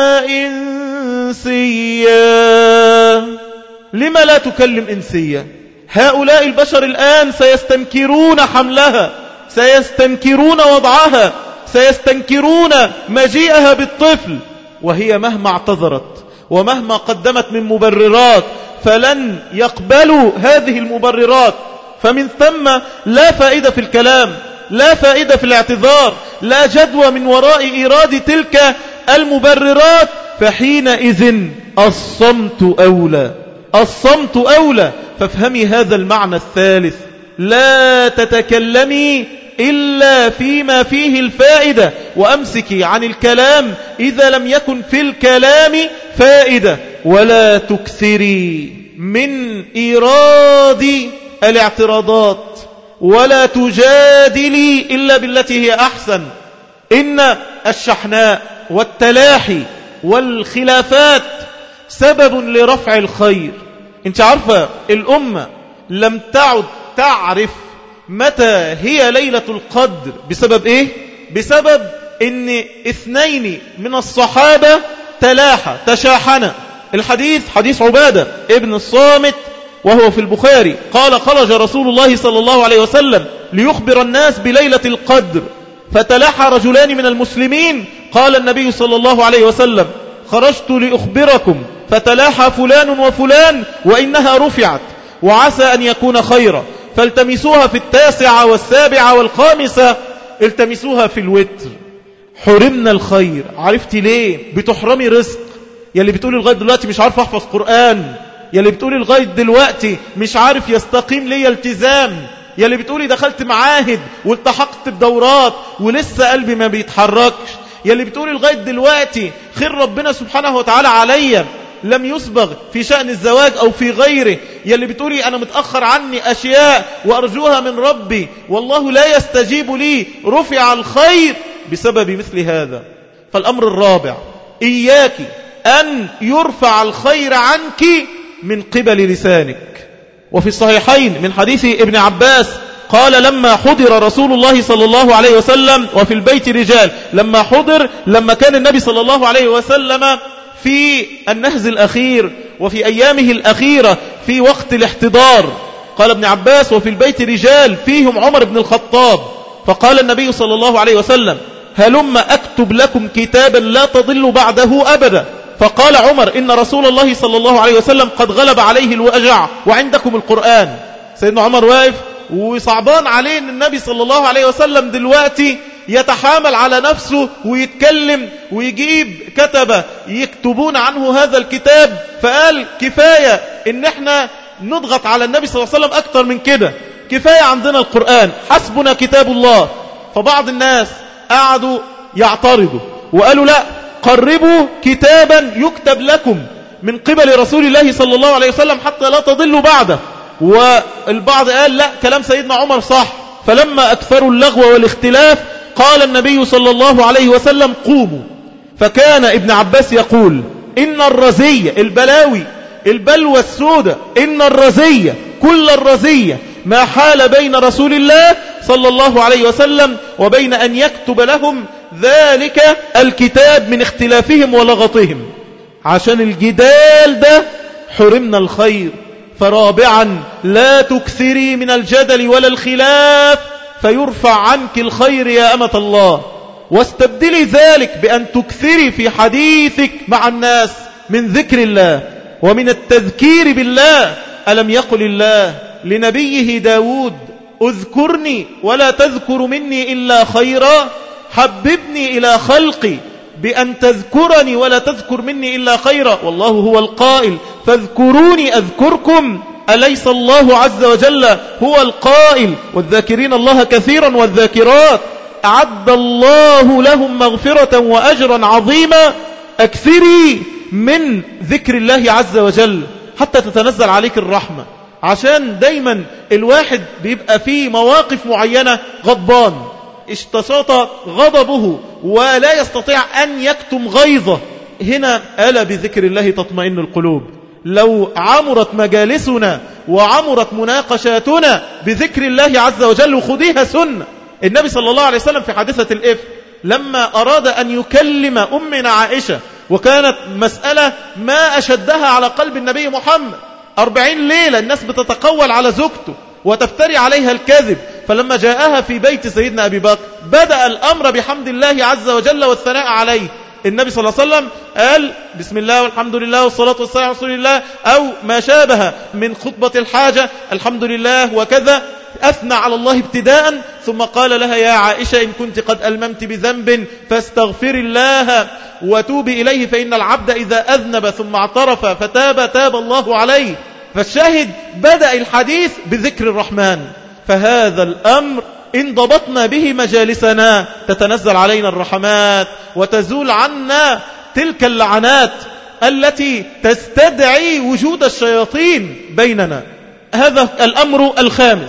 إنسيا. لما لا تكلم إنسيا؟ هؤلاء البشر الآن سيستنكرون حملها، سيستنكرون وضعها، سيستنكرون مجيئها بالطفل، وهي مهما اعتذرت ومهما قدمت من مبررات فلن يقبلوا هذه المبررات. فمن ثم لا فائدة في الكلام، لا فائدة في الاعتذار، لا جدوى من وراء إيراد تلك المبررات. فحينئذ الصمت أولى، الصمت أولى. فافهمي هذا المعنى الثالث: لا تتكلمي إلا فيما فيه الفائدة، وأمسكي عن الكلام إذا لم يكن في الكلام فائدة، ولا تكثري من إيراد الاعتراضات، ولا تجادلي إلا بالتي هي أحسن. إن الشحناء والتلاحي والخلافات سبب لرفع الخير. انت عارفة الأمة لم تعد تعرف متى هي ليلة القدر بسبب ايه؟ بسبب ان 2 من الصحابة تشاحنا. الحديث حديث عبادة ابن الصامت وهو في البخاري قال خرج رسول الله صلى الله عليه وسلم ليخبر الناس بليلة القدر، فتلاحى رجلان من المسلمين، قال النبي صلى الله عليه وسلم خرجت لأخبركم فتلاحى فلان وفلان وإنها رفعت وعسى أن يكون خيرا، فالتمسوها في 9 و7 و5، التمسوها في الوتر. حرمنا الخير. عرفتي ليه بتحرمي رزق؟ يلي بتقولي لغاية دلوقتي مش عارف أحفظ قرآن، يلي بتقولي لغاية دلوقتي مش عارف يستقيم لي التزام، يلي بتقولي دخلت معاهد والتحقت بدورات ولسه قلبي ما بيتحركش، يلي بتقولي لغاية دلوقتي خير ربنا سبحانه وتعالى عليا لم يسبغ في شأن الزواج أو في غيره، يلي بتقولي أنا متأخر عني أشياء وأرجوها من ربي والله لا يستجيب لي، رفع الخير بسبب مثل هذا. فالأمر الرابع، إياك أن يرفع الخير عنك من قبل لسانك. وفي الصحيحين من حديث ابن عباس قال لما حضر رسول الله صلى الله عليه وسلم وفي البيت رجال، لما حضر لما كان النبي صلى الله عليه وسلم في النهز الأخير وفي أيامه الأخيرة في وقت الاحتضار، قال ابن عباس وفي البيت رجال فيهم عمر بن الخطاب، فقال النبي صلى الله عليه وسلم هلم أكتب لكم كتابا لا تضل بعده أبدا، فقال عمر إن رسول الله صلى الله عليه وسلم قد غلب عليه الوجع وعندكم القرآن. سيدنا عمر واقف وصعبان عليه أن النبي صلى الله عليه وسلم دلوقتي يتحامل على نفسه ويتكلم ويجيب كتبة يكتبون عنه هذا الكتاب، فقال كفاية ان احنا نضغط على النبي صلى الله عليه وسلم اكتر من كده، كفاية عندنا القرآن، حسبنا كتاب الله. فبعض الناس قعدوا يعترضوا وقالوا لا، قربوا كتابا يكتب لكم من قبل رسول الله صلى الله عليه وسلم حتى لا تضلوا بعده. والبعض قال لا، كلام سيدنا عمر صح. فلما أكثروا اللغو والاختلاف قال النبي صلى الله عليه وسلم قوموا. فكان ابن عباس يقول إن الرزية، البلاوي البلوى السوداء، إن الرزية كل الرزية ما حال بين رسول الله صلى الله عليه وسلم وبين أن يكتب لهم ذلك الكتاب من اختلافهم ولغطهم. عشان الجدال ده حرمنا الخير. فرابعا لا تكثري من الجدل ولا الخلاف فيرفع عنك الخير يا أمة الله، واستبدلي ذلك بأن تكثري في حديثك مع الناس من ذكر الله ومن التذكير بالله. ألم يقل الله لنبيه داود اذكرني ولا تذكر مني إلا خيرا، حببني إلى خلقي بأن تذكرني ولا تذكر مني إلا خيرا، والله هو القائل فاذكروني أذكركم، أليس الله عز وجل هو القائل والذاكرين الله كثيرا والذاكرات أعد الله لهم مغفرة وأجرا عظيما. أكثري من ذكر الله عز وجل حتى تتنزل عليك الرحمة، عشان دايما الواحد بيبقى فيه مواقف معينة غضبان اشتشاط غضبه ولا يستطيع أن يكتم غيظه، هنا ألا بذكر الله تطمئن القلوب. لو عمرت مجالسنا وعمرت مناقشاتنا بذكر الله عز وجل، وخذيها سنة. النبي صلى الله عليه وسلم في حادثة الإفك لما أراد أن يكلم أمنا عائشة، وكانت مسألة ما أشدها على قلب النبي محمد، 40 ليلة الناس بتتقول على زوجته وتفتري عليها الكذب، فلما جاءها في بيت سيدنا أبي بكر بدأ الأمر بحمد الله عز وجل والثناء عليه. النبي صلى الله عليه وسلم قال بسم الله والحمد لله والصلاة والسلام على رسول الله، أو ما شابه من خطبة الحاجة الحمد لله وكذا، أثنى على الله ابتداء، ثم قال لها يا عائشة إن كنت قد ألممت بذنب فاستغفر الله وتوبي إليه فإن العبد إذا أذنب ثم اعترف فتاب تاب الله عليه. فالشاهد بدأ الحديث بذكر الرحمن. فهذا الأمر إن ضبطنا به مجالسنا تتنزل علينا الرحمات وتزول عنا تلك اللعنات التي تستدعي وجود الشياطين بيننا. هذا الأمر الخامس،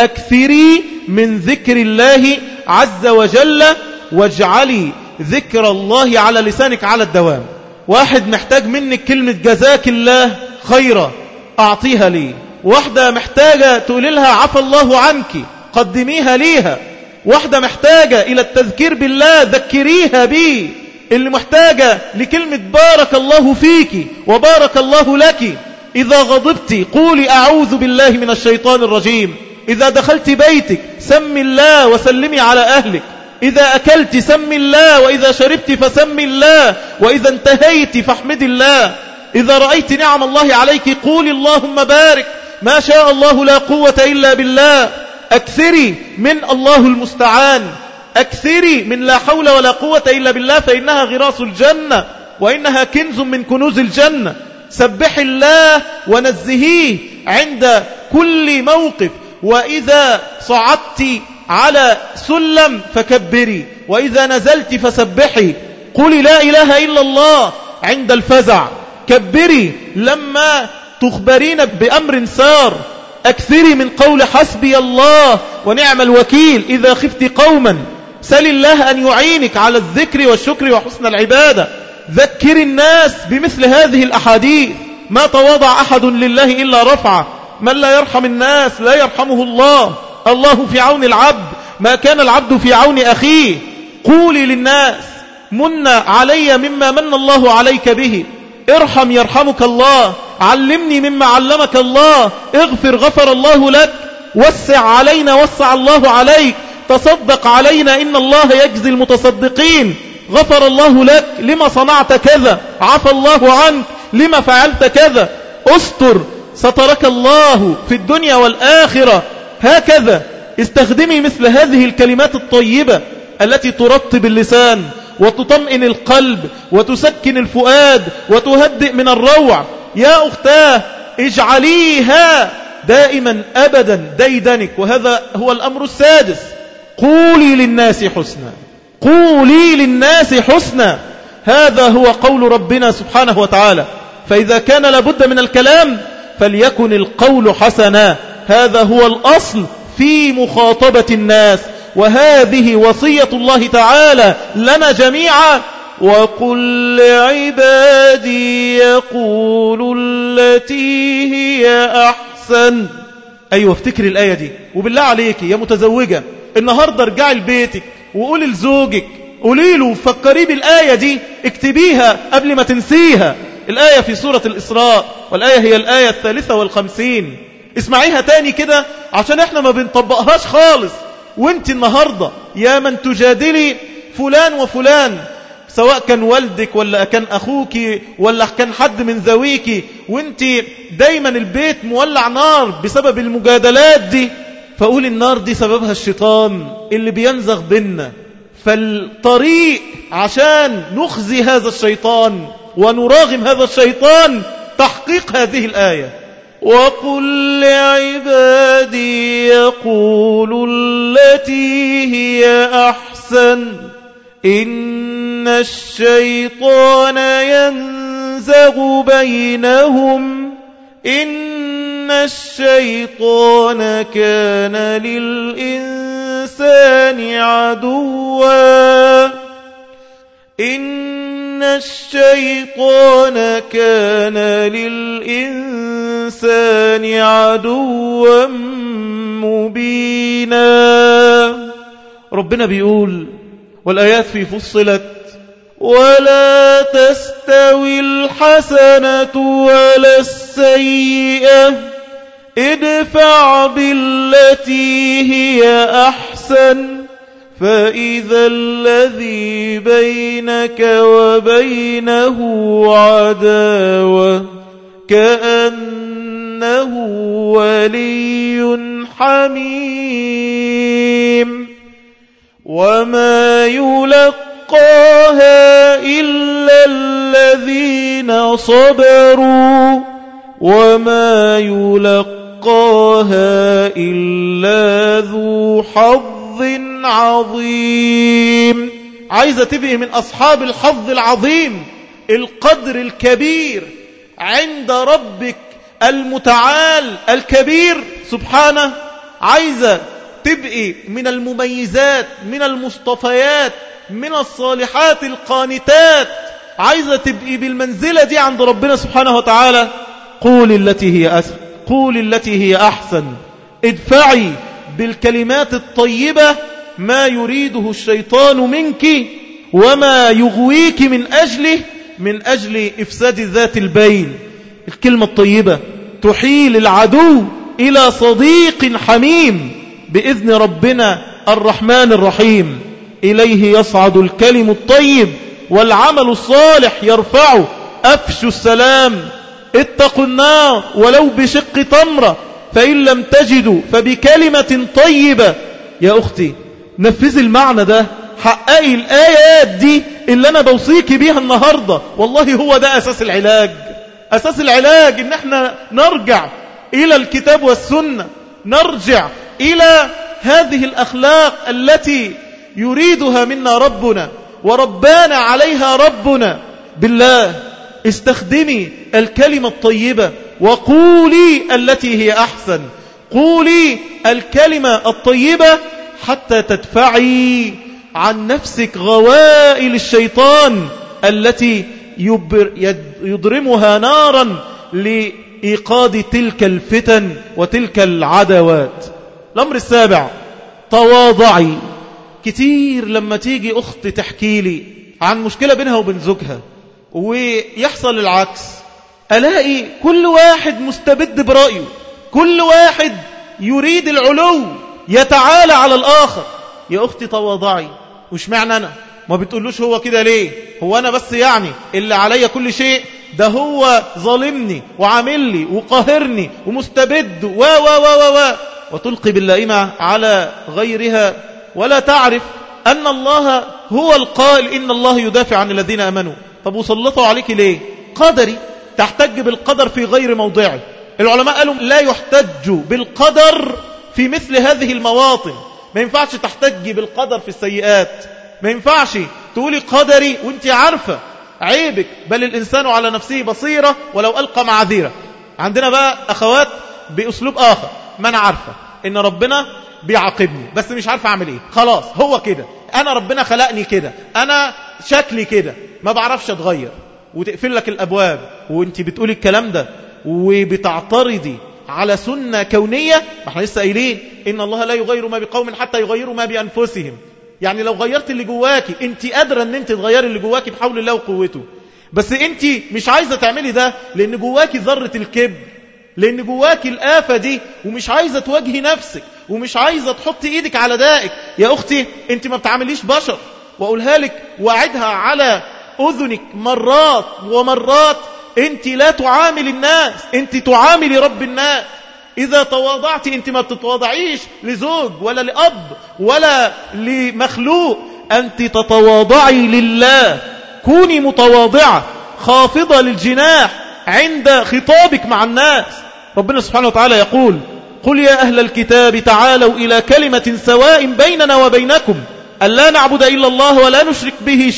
أكثري من ذكر الله عز وجل واجعلي ذكر الله على لسانك على الدوام. واحد محتاج منك كلمة جزاك الله خيرا أعطيها لي، واحدة محتاجة تقول لها عفى الله عنك قدميها ليها، واحدة محتاجة إلى التذكير بالله ذكريها بي، اللي محتاجة لكلمة بارك الله فيك وبارك الله لك إذا غضبت قولي أعوذ بالله من الشيطان الرجيم. إذا دخلت بيتك سمي الله وسلمي على أهلك. إذا أكلت سمي الله، وإذا شربت فسمي الله، وإذا انتهيت فاحمد الله. إذا رأيت نعم الله عليك قولي اللهم بارك، ما شاء الله لا قوة إلا بالله. أكثري من الله المستعان، أكثري من لا حول ولا قوة إلا بالله، فإنها غراس الجنة وإنها كنز من كنوز الجنة. سبح الله ونزهيه عند كل موقف. وإذا صعدت على سلم فكبري، وإذا نزلت فسبحي. قولي لا إله إلا الله عند الفزع، كبري لما تخبرين بأمر سار. أكثري من قول حسبي الله ونعم الوكيل. إذا خفت قوما سل الله أن يعينك على الذكر والشكر وحسن العبادة. ذكر الناس بمثل هذه الأحاديث. ما تواضع أحد لله إلا رفعه، من لا يرحم الناس لا يرحمه الله. الله في عون العبد ما كان العبد في عون أخيه. قولي للناس من علي مما من الله عليك به، ارحم يرحمك الله، علمني مما علمك الله، اغفر غفر الله لك، وسع علينا وسع الله عليك، تصدق علينا إن الله يجزي المتصدقين، غفر الله لك، لما صنعت كذا، عفى الله عنك، لما فعلت كذا، استر سترك الله في الدنيا والآخرة. هكذا استخدمي مثل هذه الكلمات الطيبة التي ترطب اللسان وتطمئن القلب وتسكن الفؤاد وتهدئ من الروع. يا أختاه اجعليها دائما أبدا ديدنك. وهذا هو الأمر السادس. قولي للناس حسنا، قولي للناس حسنا. هذا هو قول ربنا سبحانه وتعالى. فإذا كان لابد من الكلام فليكن القول حسنا. هذا هو الأصل في مخاطبة الناس، وهذه وصية الله تعالى لنا جميعا. وقل لعبادي يقولوا التي هي أحسن. أيوة افتكري الآية دي. وبالله عليك يا متزوجة النهاردة ارجعي لبيتك وقولي لزوجك، قولي له فكري بالآية دي، اكتبيها قبل ما تنسيها. الآية في سورة الإسراء، والآية هي الآية 53. اسمعيها تاني كده عشان احنا ما بنطبقهاش خالص. وانت النهاردة يا من تجادلي فلان وفلان، سواء كان والدك ولا كان أخوك ولا كان حد من ذويك، وانت دايما البيت مولع نار بسبب المجادلات دي، فقول النار دي سببها الشيطان اللي بينزغ بينا. فالطريق عشان نخزي هذا الشيطان ونراغم هذا الشيطان تحقيق هذه الآية. وقل لعبادي يقولوا التي هي أحسن إن الشيطان ينزغ بينهم إن الشيطان كان للإنسان عدوا إن الشيطان كان للإنسان عدوا مبينا. ربنا بيقول والآيات في فصلت ولا تستوي الحسنة ولا السيئة ادفع بالتي هي أحسن فإذا الذي بينك وبينه عداوة كأنه ولي حميم وما يلقاها إلا الذين صبروا وما يلقاها إلا ذو حظ عظيم. عايزة تبقي من أصحاب الحظ العظيم، القدر الكبير عند ربك المتعال الكبير سبحانه. عايزة تبقي من المميزات، من المصطفيات، من الصالحات القانتات. عايزة تبقي بالمنزلة دي عند ربنا سبحانه وتعالى. قول التي هي أسهل، قول التي هي أحسن. ادفعي بالكلمات الطيبة ما يريده الشيطان منك وما يغويك من أجل إفساد ذات البين. الكلمة الطيبة تحيل العدو إلى صديق حميم بإذن ربنا الرحمن الرحيم. إليه يصعد الكلم الطيب والعمل الصالح يرفعه. أفشوا السلام، اتقوا النار ولو بشق تمرة، فإن لم تجدوا فبكلمة طيبة. يا أختي نفذي المعنى ده، حققي الآيات دي اللي أنا بوصيك بيها النهاردة. والله هو ده أساس العلاج. أساس العلاج إن احنا نرجع إلى الكتاب والسنة، نرجع إلى هذه الأخلاق التي يريدها منا ربنا وربانا عليها ربنا. بالله استخدمي الكلمة الطيبة وقولي التي هي أحسن. قولي الكلمة الطيبة حتى تدفعي عن نفسك غوائل الشيطان التي يضرمها نارا لإيقاد تلك الفتن وتلك العدوات. الأمر السابع، تواضعي. كتير لما تيجي أخت تحكي لي عن مشكلة بينها وبين زوجها ويحصل العكس، ألاقي كل واحد مستبد برأيه، كل واحد يريد العلو، يتعالى على الآخر. يا أختي تواضعي. وش معنى أنا؟ ما بتقولوش هو كده ليه؟ هو أنا بس يعني اللي عليا كل شيء؟ ده هو ظالمني وعامل لي وقاهرني ومستبد وتلقي باللائمة على غيرها، ولا تعرف أن الله هو القائل إن الله يدافع عن الذين آمنوا. طب وسلطوا عليك ليه؟ قدري، تحتج بالقدر في غير موضعه. العلماء قالوا لا يحتج بالقدر في مثل هذه المواطن. ما ينفعش تحتج بالقدر في السيئات، ما ينفعش تقولي قدري وانت عارفة عيبك، بل الإنسان على نفسه بصيرة ولو ألقى معاذيره. عندنا بقى أخوات بأسلوب آخر، ما أنا عارفة إن ربنا بيعاقبني بس مش عارفة أعمل إيه، خلاص هو كده، أنا ربنا خلقني كده، أنا شكلي كده، ما بعرفش أتغير، وتقفل لك الأبواب. وانت بتقولي الكلام ده وبتعترضي على سنة كونية. ما احنا لسه قايلين إن الله لا يغير ما بقوم حتى يغيروا ما بأنفسهم. يعني لو غيرت اللي جواكي، انت قادرة ان انت تغيري اللي جواكي بحول الله وقوته، بس انت مش عايزة تعملي ده لان جواكي ذرة الكبر، لان جواكي الآفة دي، ومش عايزة تواجهي نفسك، ومش عايزة تحطي ايدك على دائك. يا اختي انت ما بتعمليش بشر، واقولها لك واعدها على اذنك مرات ومرات، انت لا تعامل الناس، انت تعاملي رب الناس. إذا تواضعت أنت ما بتتواضعيش لزوج ولا لأب ولا لمخلوق، أنت تتواضعي لله. كوني متواضعة خافضة للجناح عند خطابك مع الناس. ربنا سبحانه وتعالى يقول: قل يا أهل الكتاب تعالوا إلى كلمة سواء بيننا وبينكم ألا نعبد إلا الله ولا نشرك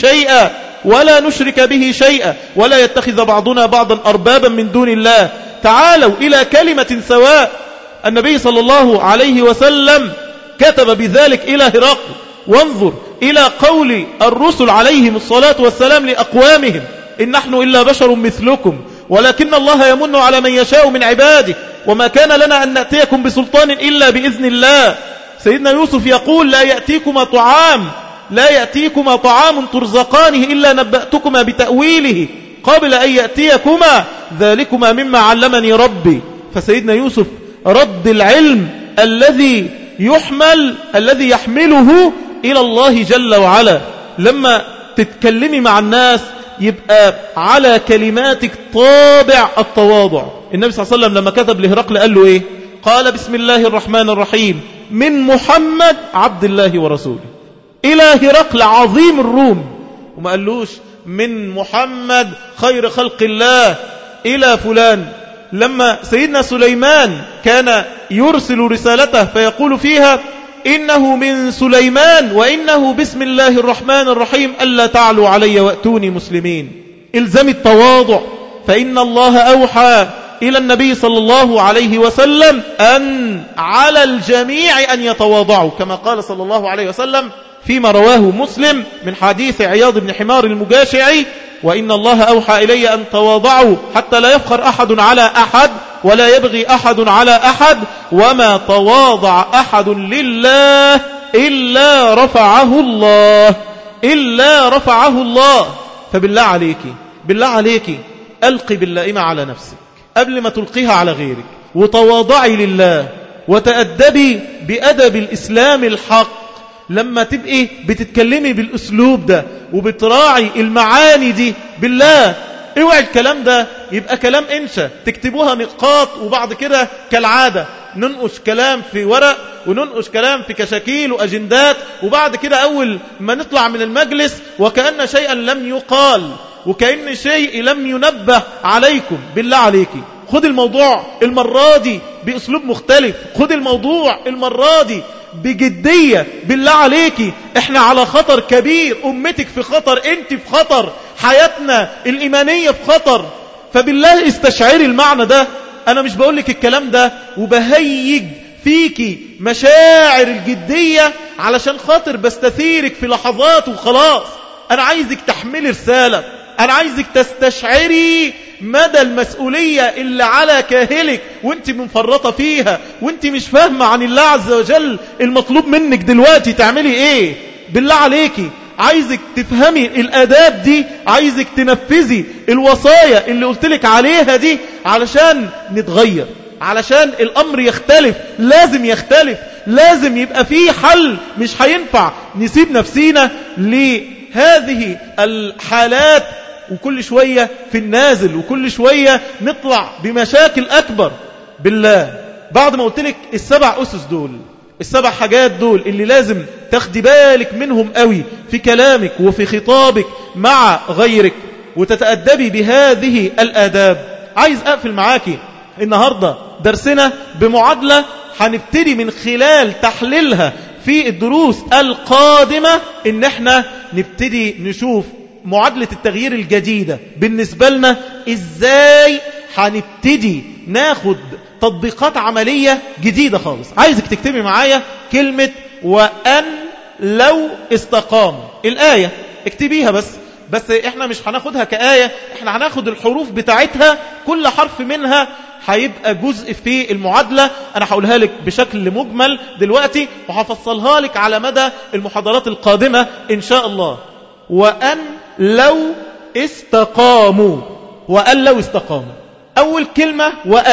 به شيئا ولا يتخذ بعضنا بعضا أربابا من دون الله. تعالوا إلى كلمة سواء. النبي صلى الله عليه وسلم كتب بذلك إلى هرقل. وانظر إلى قول الرسل عليهم الصلاة والسلام لأقوامهم: إن نحن إلا بشر مثلكم ولكن الله يمن على من يشاء من عباده وما كان لنا أن نأتيكم بسلطان إلا بإذن الله. سيدنا يوسف يقول: لا يأتيكما طعام ترزقانه إلا نبأتكما بتأويله قبل أن يأتيكما ذلكما مما علمني ربي. فسيدنا يوسف رد العلم الذي يحمله إلى الله جل وعلا. لما تتكلمي مع الناس يبقى على كلماتك طابع التواضع. النبي صلى الله عليه وسلم لما كتب لهرقل قال له إيه؟ قال: بسم الله الرحمن الرحيم، من محمد عبد الله ورسوله إلى هرقل عظيم الروم. وما قالوش من محمد خير خلق الله إلى فلان. لما سيدنا سليمان كان يرسل رسالته فيقول فيها: إنه من سليمان وإنه بسم الله الرحمن الرحيم ألا تعلوا علي وأتوني مسلمين. الزم التواضع، فإن الله أوحى إلى النبي صلى الله عليه وسلم أن على الجميع أن يتواضعوا، كما قال صلى الله عليه وسلم فيما رواه مسلم من حديث عياض بن حمار المجاشعي: وإن الله أوحى إلي أن تواضعوا حتى لا يفخر أحد على أحد ولا يبغي أحد على أحد وما تواضع أحد لله إلا رفعه الله. فبالله عليك ألقي باللائمة على نفسك. قبل ما تلقيها على غيرك، وتواضعي لله، وتأدبي بأدب الإسلام الحق. لما تبقي بتتكلمي بالأسلوب ده وبتراعي المعاني دي بالله، اوعي الكلام ده يبقى كلام انشا تكتبوها نقاط، وبعد كده كالعادة ننقش كلام في ورق وننقش كلام في كشاكيل وأجندات، وبعد كده أول ما نطلع من المجلس وكأن شيئا لم يقال، وكأن شيء لم ينبه عليكم. بالله عليكي خد الموضوع المرة دي بأسلوب مختلف، خد الموضوع المرة دي بجدية. بالله عليكي احنا على خطر كبير، أمتك في خطر، انت في خطر، حياتنا الإيمانية في خطر. فبالله استشعري المعنى ده. أنا مش بقولك الكلام ده وبهيج فيكي مشاعر الجدية علشان خاطر بستثيرك في لحظات وخلاص. أنا عايزك تحملي رسالة، أنا عايزك تستشعري مدى المسؤولية اللي على كاهلك وانت منفرطة فيها، وانت مش فاهمة عن الله عز وجل المطلوب منك دلوقتي تعملي ايه. بالله عليكي عايزك تفهمي الآداب دي، عايزك تنفذي الوصايا اللي قلتلك عليها دي علشان نتغير، علشان الأمر يختلف. لازم يختلف، لازم يبقى فيه حل. مش هينفع نسيب نفسينا لهذه الحالات وكل شوية في النازل وكل شوية نطلع بمشاكل أكبر. بالله بعد ما قلتلك السبع أسس دول، السبع حاجات دول اللي لازم تاخدي بالك منهم قوي في كلامك وفي خطابك مع غيرك، وتتأدبي بهذه الآداب. عايز أقفل معاكي النهاردة درسنا بمعادلة هنبتدي من خلال تحليلها في الدروس القادمة، إن احنا نبتدي نشوف معادلة التغيير الجديدة بالنسبة لنا. إزاي هنبتدي ناخد تطبيقات عملية جديدة خالص. عايزك تكتبي معايا كلمة وأن لو استقام. الآية اكتبيها بس احنا مش هناخدها كآية، احنا هناخد الحروف بتاعتها، كل حرف منها هيبقى جزء في المعادلة. انا هقولها لك بشكل مجمل دلوقتي وهفصلها لك على مدى المحاضرات القادمة ان شاء الله. وأن لو استقاموا، وأن لو استقاموا. أول كلمة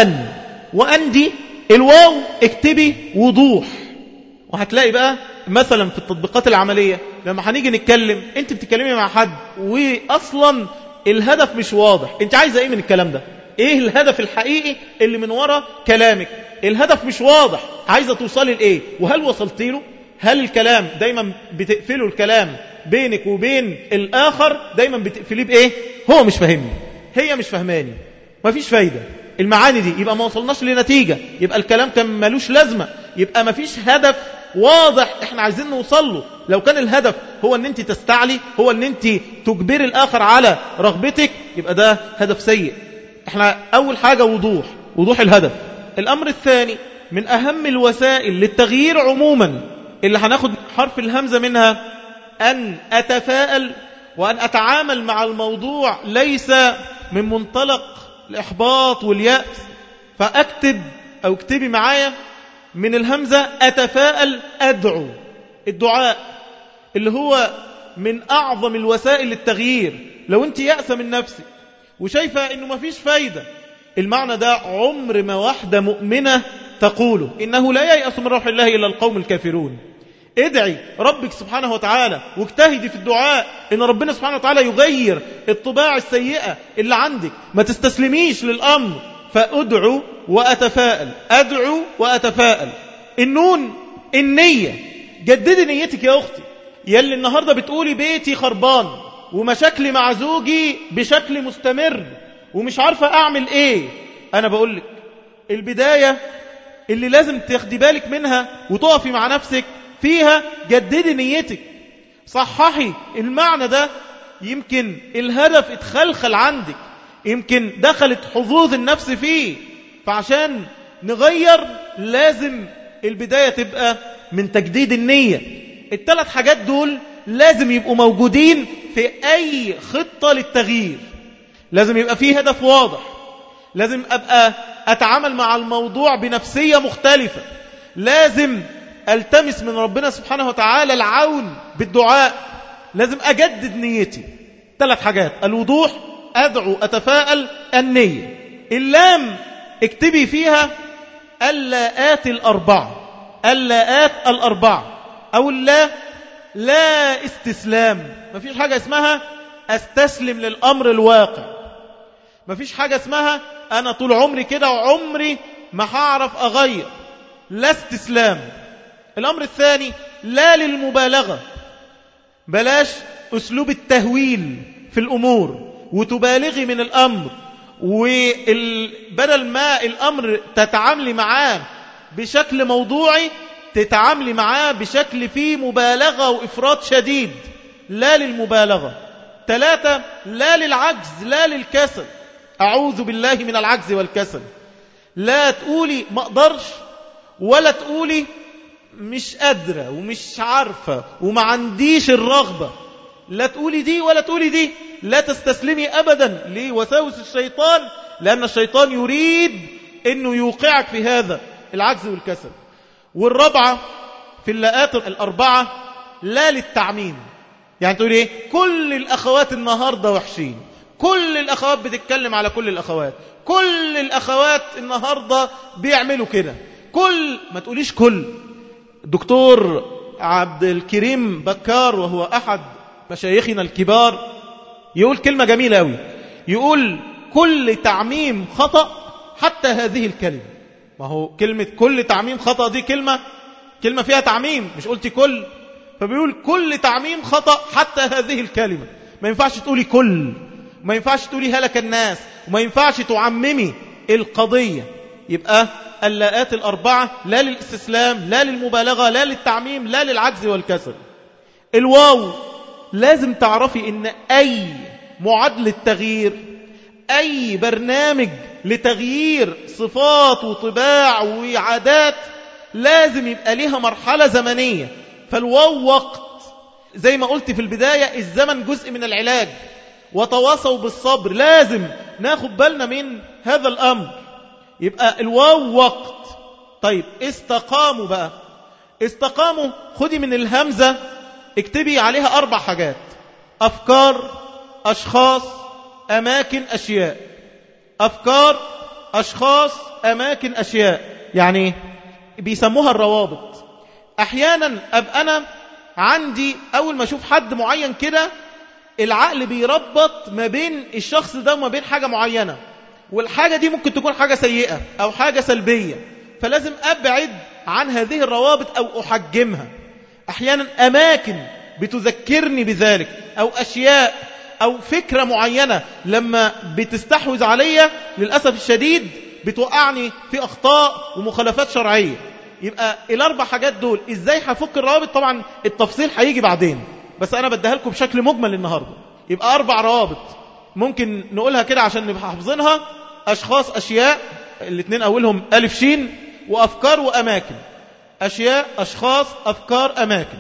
وأن دي الواو اكتبي وضوح، وهتلاقي بقى مثلا في التطبيقات العملية لما هنيجي نتكلم، انت بتتكلمي مع حد وأصلا الهدف مش واضح، انت عايزة ايه من الكلام ده؟ ايه الهدف الحقيقي اللي من وراء كلامك؟ الهدف مش واضح، عايزة توصلي لإيه؟ وهل وصلتي له؟ هل الكلام دايما بتقفلوا الكلام بينك وبين الآخر دايما بتقفليه بإيه؟ هو مش فاهمني، هي مش فاهماني، مفيش فايدة المعاني دي، يبقى ما وصلناش لنتيجة، يبقى الكلام كان ملوش لازمة، يبقى مفيش هدف واضح احنا عايزين نوصل له. لو كان الهدف هو ان انت تستعلي، هو ان انت تجبري الآخر على رغبتك، يبقى ده هدف سيء. احنا أول حاجة وضوح الهدف. الأمر الثاني من أهم الوسائل للتغيير عموما اللي هناخد حرف الهمزة منها، أن أتفائل وأن أتعامل مع الموضوع ليس من منطلق الإحباط واليأس. فأكتب أو اكتبي معايا من الهمزة أتفائل، أدعو. الدعاء اللي هو من أعظم الوسائل للتغيير. لو أنت يأسة من نفسك وشايفة أنه مفيش فايدة، المعنى ده عمر ما واحدة مؤمنة تقوله، إنه لا ييأس من روح الله إلا القوم الكافرون. ادعي ربك سبحانه وتعالى واجتهدي في الدعاء ان ربنا سبحانه وتعالى يغير الطباع السيئة اللي عندك. ما تستسلميش للأمر. فأدعو وأتفائل، أدعو وأتفائل. النون النية. جددي نيتك يا أختي، يلي النهاردة بتقولي بيتي خربان ومشاكلي مع زوجي بشكل مستمر ومش عارفة أعمل إيه. أنا بقولك البداية اللي لازم تاخدي بالك منها وتقفي مع نفسك فيها، جددي نيتك، صححي المعنى ده. يمكن الهدف اتخلخل عندك، يمكن دخلت حظوظ النفس فيه. فعشان نغير لازم البداية تبقى من تجديد النية. الثلاث حاجات دول لازم يبقوا موجودين في أي خطة للتغيير. لازم يبقى فيه هدف واضح، لازم أبقى أتعامل مع الموضوع بنفسية مختلفة، لازم ألتمس من ربنا سبحانه وتعالى العون بالدعاء، لازم أجدد نيتي. ثلاث حاجات: الوضوح، أدعو، أتفائل، النية. اللام اكتبي فيها اللاءات الأربعة، اللاءات الأربعة. أو لا استسلام. مفيش حاجة اسمها استسلم للأمر الواقع. مفيش حاجة اسمها أنا طول عمري كده وعمري ما هعرف أغير. لا استسلام. الأمر الثاني لا للمبالغة. بلاش أسلوب التهويل في الأمور وتبالغي من الأمر، وبدل ما الأمر تتعاملي معاه بشكل موضوعي تتعاملي معاه بشكل فيه مبالغة وإفراط شديد. لا للمبالغة. 3 لا للعجز، لا للكسل. أعوذ بالله من العجز والكسل. لا تقولي ما أقدرش، ولا تقولي مش قادرة ومش عارفة وما عنديش الرغبة. لا تقولي دي ولا تقولي دي. لا تستسلمي أبدا لوساوس الشيطان، لأن الشيطان يريد أنه يوقعك في هذا العجز والكسل. والرابعة في اللاءات الأربعة لا للتعميم. يعني تقولي إيه؟ كل الأخوات النهاردة وحشين، كل الأخوات بتتكلم على كل الأخوات، كل الأخوات النهاردة بيعملوا كده. ما تقوليش كل. دكتور عبد الكريم بكار وهو أحد مشايخنا الكبار يقول كلمة جميلة أوي، يقول كل تعميم خطأ حتى هذه الكلمة. ما هو كلمة كل تعميم خطأ دي كلمة فيها تعميم، مش قلتي كل. فبيقول كل تعميم خطأ حتى هذه الكلمة. ما ينفعش تقولي كل، وما ينفعش تقولي هلك الناس، وما ينفعش تعممي القضية. يبقى اللاءات الأربعة لا للاستسلام، لا للمبالغة، لا للتعميم، لا للعجز والكسل. الواو لازم تعرفي ان اي معادلة تغيير، اي برنامج لتغيير صفات وطباع وعادات لازم يبقى ليها مرحلة زمنية. فالواو وقت، زي ما قلت في البداية الزمن جزء من العلاج، وتواصوا بالصبر. لازم ناخد بالنا من هذا الأمر. يبقى الواو وقت. طيب استقاموا بقى. استقاموا خدي من الهمزة اكتبي عليها 4 حاجات: أفكار، أشخاص، أماكن، أشياء. أفكار، أشخاص، أماكن، أشياء. يعني بيسموها الروابط. أحيانا أبقى أنا عندي أول ما أشوف حد معين كده العقل بيربط ما بين الشخص ده وما بين حاجة معينة، والحاجة دي ممكن تكون حاجة سيئة أو حاجة سلبية، فلازم أبعد عن هذه الروابط أو أحجمها. أحيانا أماكن بتذكرني بذلك، أو أشياء أو فكرة معينة لما بتستحوذ عليا للأسف الشديد بتوقعني في أخطاء ومخالفات شرعية. يبقى ال4 حاجات دول إزاي هفك الروابط؟ طبعا التفصيل هيجي بعدين، بس أنا بديها لكم بشكل مجمل النهاردة. يبقى 4 روابط ممكن نقولها كده عشان نبقى حافظينها: أشخاص، أشياء، الاثنين أولهم ألف شين، وأفكار وأماكن. أشياء، أشخاص، أفكار، أماكن.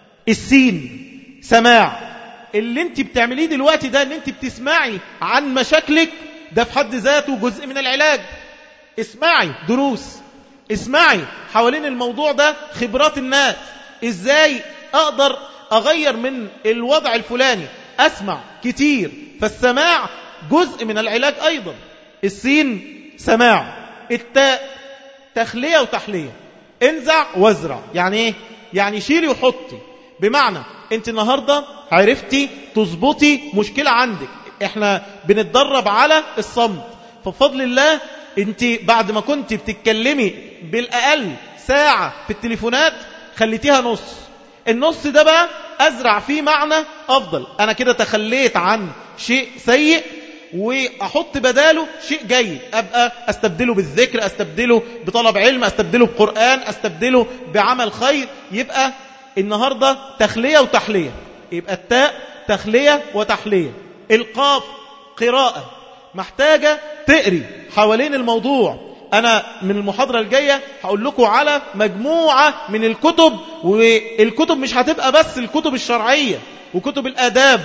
السين سماع. اللي انت بتعمليه دلوقتي ده ان انت بتسمعي عن مشاكلك، ده في حد ذاته جزء من العلاج. اسمعي دروس، اسمعي حوالين الموضوع ده خبرات الناس، ازاي اقدر اغير من الوضع الفلاني. اسمع كتير، فالسماع جزء من العلاج ايضا. السين سماع. التاء تخلية وتحلية. انزع وازرع. يعني ايه؟ يعني شيلي وحطي. بمعنى انت النهاردة عرفتي تظبطي مشكلة عندك. احنا بنتدرب على الصمت، فبفضل الله انت بعد ما كنت بتتكلمي بالأقل ساعة في التليفونات خليتيها نص. النص ده بقى أزرع فيه معنى أفضل. أنا كده تخليت عن شيء سيء وأحط بداله شيء جيد، أبقى أستبدله بالذكر، أستبدله بطلب علم، أستبدله بقرآن، أستبدله بعمل خير. يبقى النهاردة تخلية وتحلية. يبقى التاء تخلية وتحلية. القاف قراءة، محتاجة تقري حوالين الموضوع. أنا من المحاضرة الجاية هقول لكم على مجموعة من الكتب، والكتب مش هتبقى بس الكتب الشرعية وكتب الآداب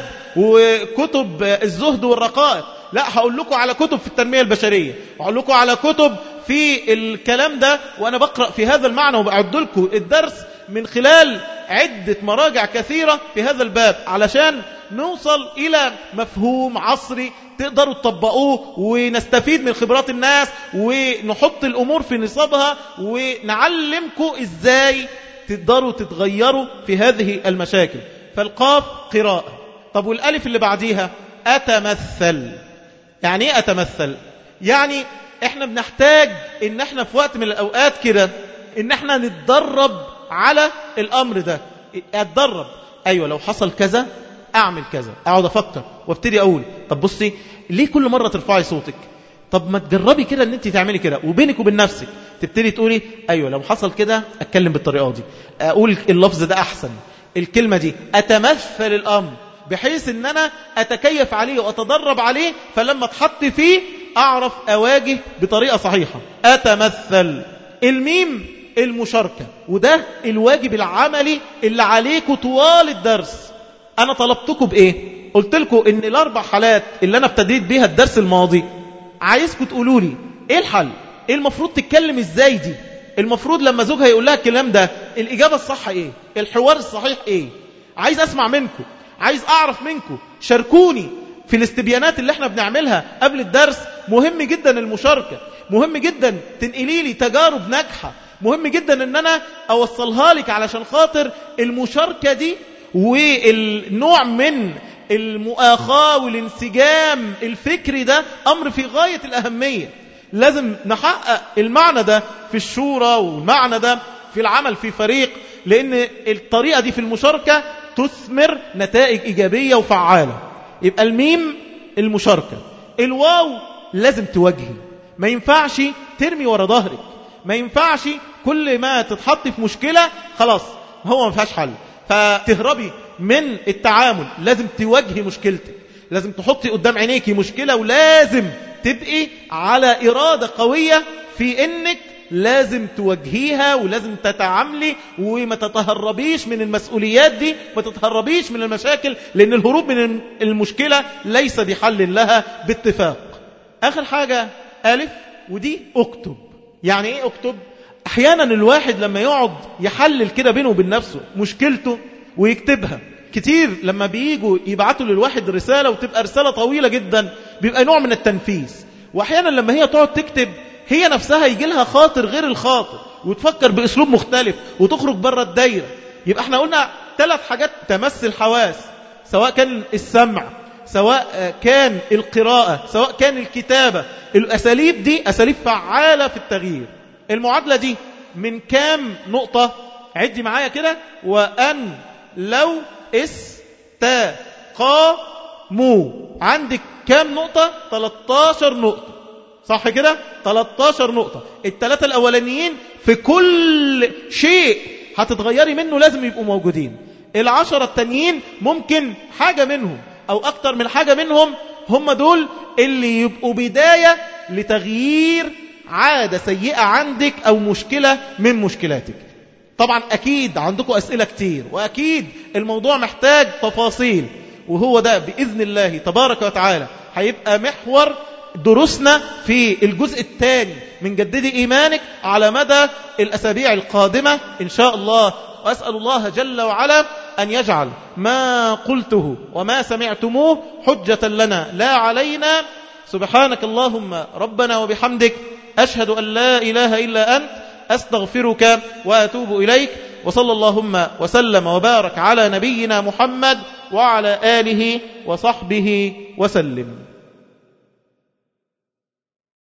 وكتب الزهد والرقائق، لا، هقول لكم على كتب في التنمية البشرية، وهقول لكم على كتب في الكلام ده، وأنا بقرأ في هذا المعنى وبعد لكم الدرس من خلال عدة مراجع كثيرة في هذا الباب علشان نوصل إلى مفهوم عصري تقدروا تطبقوه ونستفيد من خبرات الناس ونحط الأمور في نصابها ونعلمكم إزاي تقدروا تتغيروا في هذه المشاكل. فالقاف قراءة. طب والألف اللي بعديها أتمثل. يعني إيه أتمثل؟ يعني إحنا بنحتاج إن إحنا في وقت من الأوقات كده إن إحنا نتدرب على الأمر ده. أتدرب، أيوة لو حصل كذا أعمل كذا، أقعد أفكر وابتدي أقول طب بصي ليه كل مرة ترفعي صوتك؟ طب ما تجربي كده ان انت تعملي كده، وبينك وبين نفسك تبتدي تقولي ايوه لو حصل كده اتكلم بالطريقه دي، اقول اللفظ ده احسن، الكلمه دي، اتمثل الامر بحيث ان انا اتكيف عليه واتدرب عليه، فلما اتحط فيه اعرف اواجه بطريقه صحيحه. اتمثل. الميم المشاركه، وده الواجب العملي اللي عليكم طوال الدرس. انا طلبتكم بايه؟ قلت لكم ان الاربع حالات اللي انا ابتديت بيها الدرس الماضي عايزكم تقولوا لي ايه الحل، ايه المفروض تتكلم ازاي دي، المفروض لما زوجها يقول لها الكلام ده الاجابه الصح ايه، الحوار الصحيح ايه. عايز اسمع منكم، عايز اعرف منكم، شاركوني في الاستبيانات اللي احنا بنعملها قبل الدرس. مهم جدا المشاركه، مهم جدا تنقلي لي تجارب ناجحه، مهم جدا ان انا اوصلها لك علشان خاطر المشاركه دي والنوع من المؤاخاة والانسجام الفكري ده أمر في غاية الأهمية. لازم نحقق المعنى ده في الشورى والمعنى ده في العمل في فريق، لأن الطريقة دي في المشاركة تثمر نتائج إيجابية وفعالة. يبقى الميم المشاركة. الواو لازم تواجهي، ما ينفعش ترمي ورا ظهرك، ما ينفعش كل ما تتحط في مشكلة خلاص هو ما فيهاش حل فتهربي من التعامل. لازم تواجهي مشكلتك، لازم تحطي قدام عينيكي مشكلة، ولازم تبقي على إرادة قوية في إنك لازم تواجهيها ولازم تتعاملي، وما تتهربيش من المسؤوليات دي، ما تتهربيش من المشاكل، لأن الهروب من المشكلة ليس بحل لها باتفاق. آخر حاجة ألف، ودي اكتب. يعني إيه اكتب؟ أحيانا الواحد لما يقعد يحلل كده بينه وبين نفسه مشكلته ويكتبها كتير، لما بييجوا يبعتوا للواحد رسالة وتبقى رسالة طويلة جدا بيبقى نوع من التنفيذ. وأحيانا لما هي تقعد تكتب هي نفسها يجي لها خاطر غير الخاطر وتفكر بأسلوب مختلف وتخرج بره الدايرة. يبقى احنا قلنا 3 حاجات تمس الحواس، سواء كان السمع، سواء كان القراءة، سواء كان الكتابة. الأساليب دي أساليب فعالة في التغيير. المعادلة دي من كام نقطة؟ عدي معايا كده. وأن لو استقاموا، عندك كام نقطة؟ 13 نقطة، صح كده؟ 13 نقطة. ال3 الأولانيين في كل شيء هتتغيري منه لازم يبقوا موجودين. ال10 التانيين ممكن حاجة منهم أو أكتر من حاجة منهم هم دول اللي يبقوا بداية لتغيير عادة سيئة عندك أو مشكلة من مشكلاتك. طبعا أكيد عندكم أسئلة كتير، وأكيد الموضوع محتاج تفاصيل، وهو ده بإذن الله تبارك وتعالى هيبقى محور دروسنا في الجزء الثاني من جددي إيمانك على مدى الأسابيع القادمة إن شاء الله. وأسأل الله جل وعلا أن يجعل ما قلته وما سمعتموه حجة لنا لا علينا. سبحانك اللهم ربنا وبحمدك، أشهد أن لا إله إلا أنت، أستغفرك وأتوب إليك. وصلى اللهم وسلم وبارك على نبينا محمد وعلى آله وصحبه وسلم.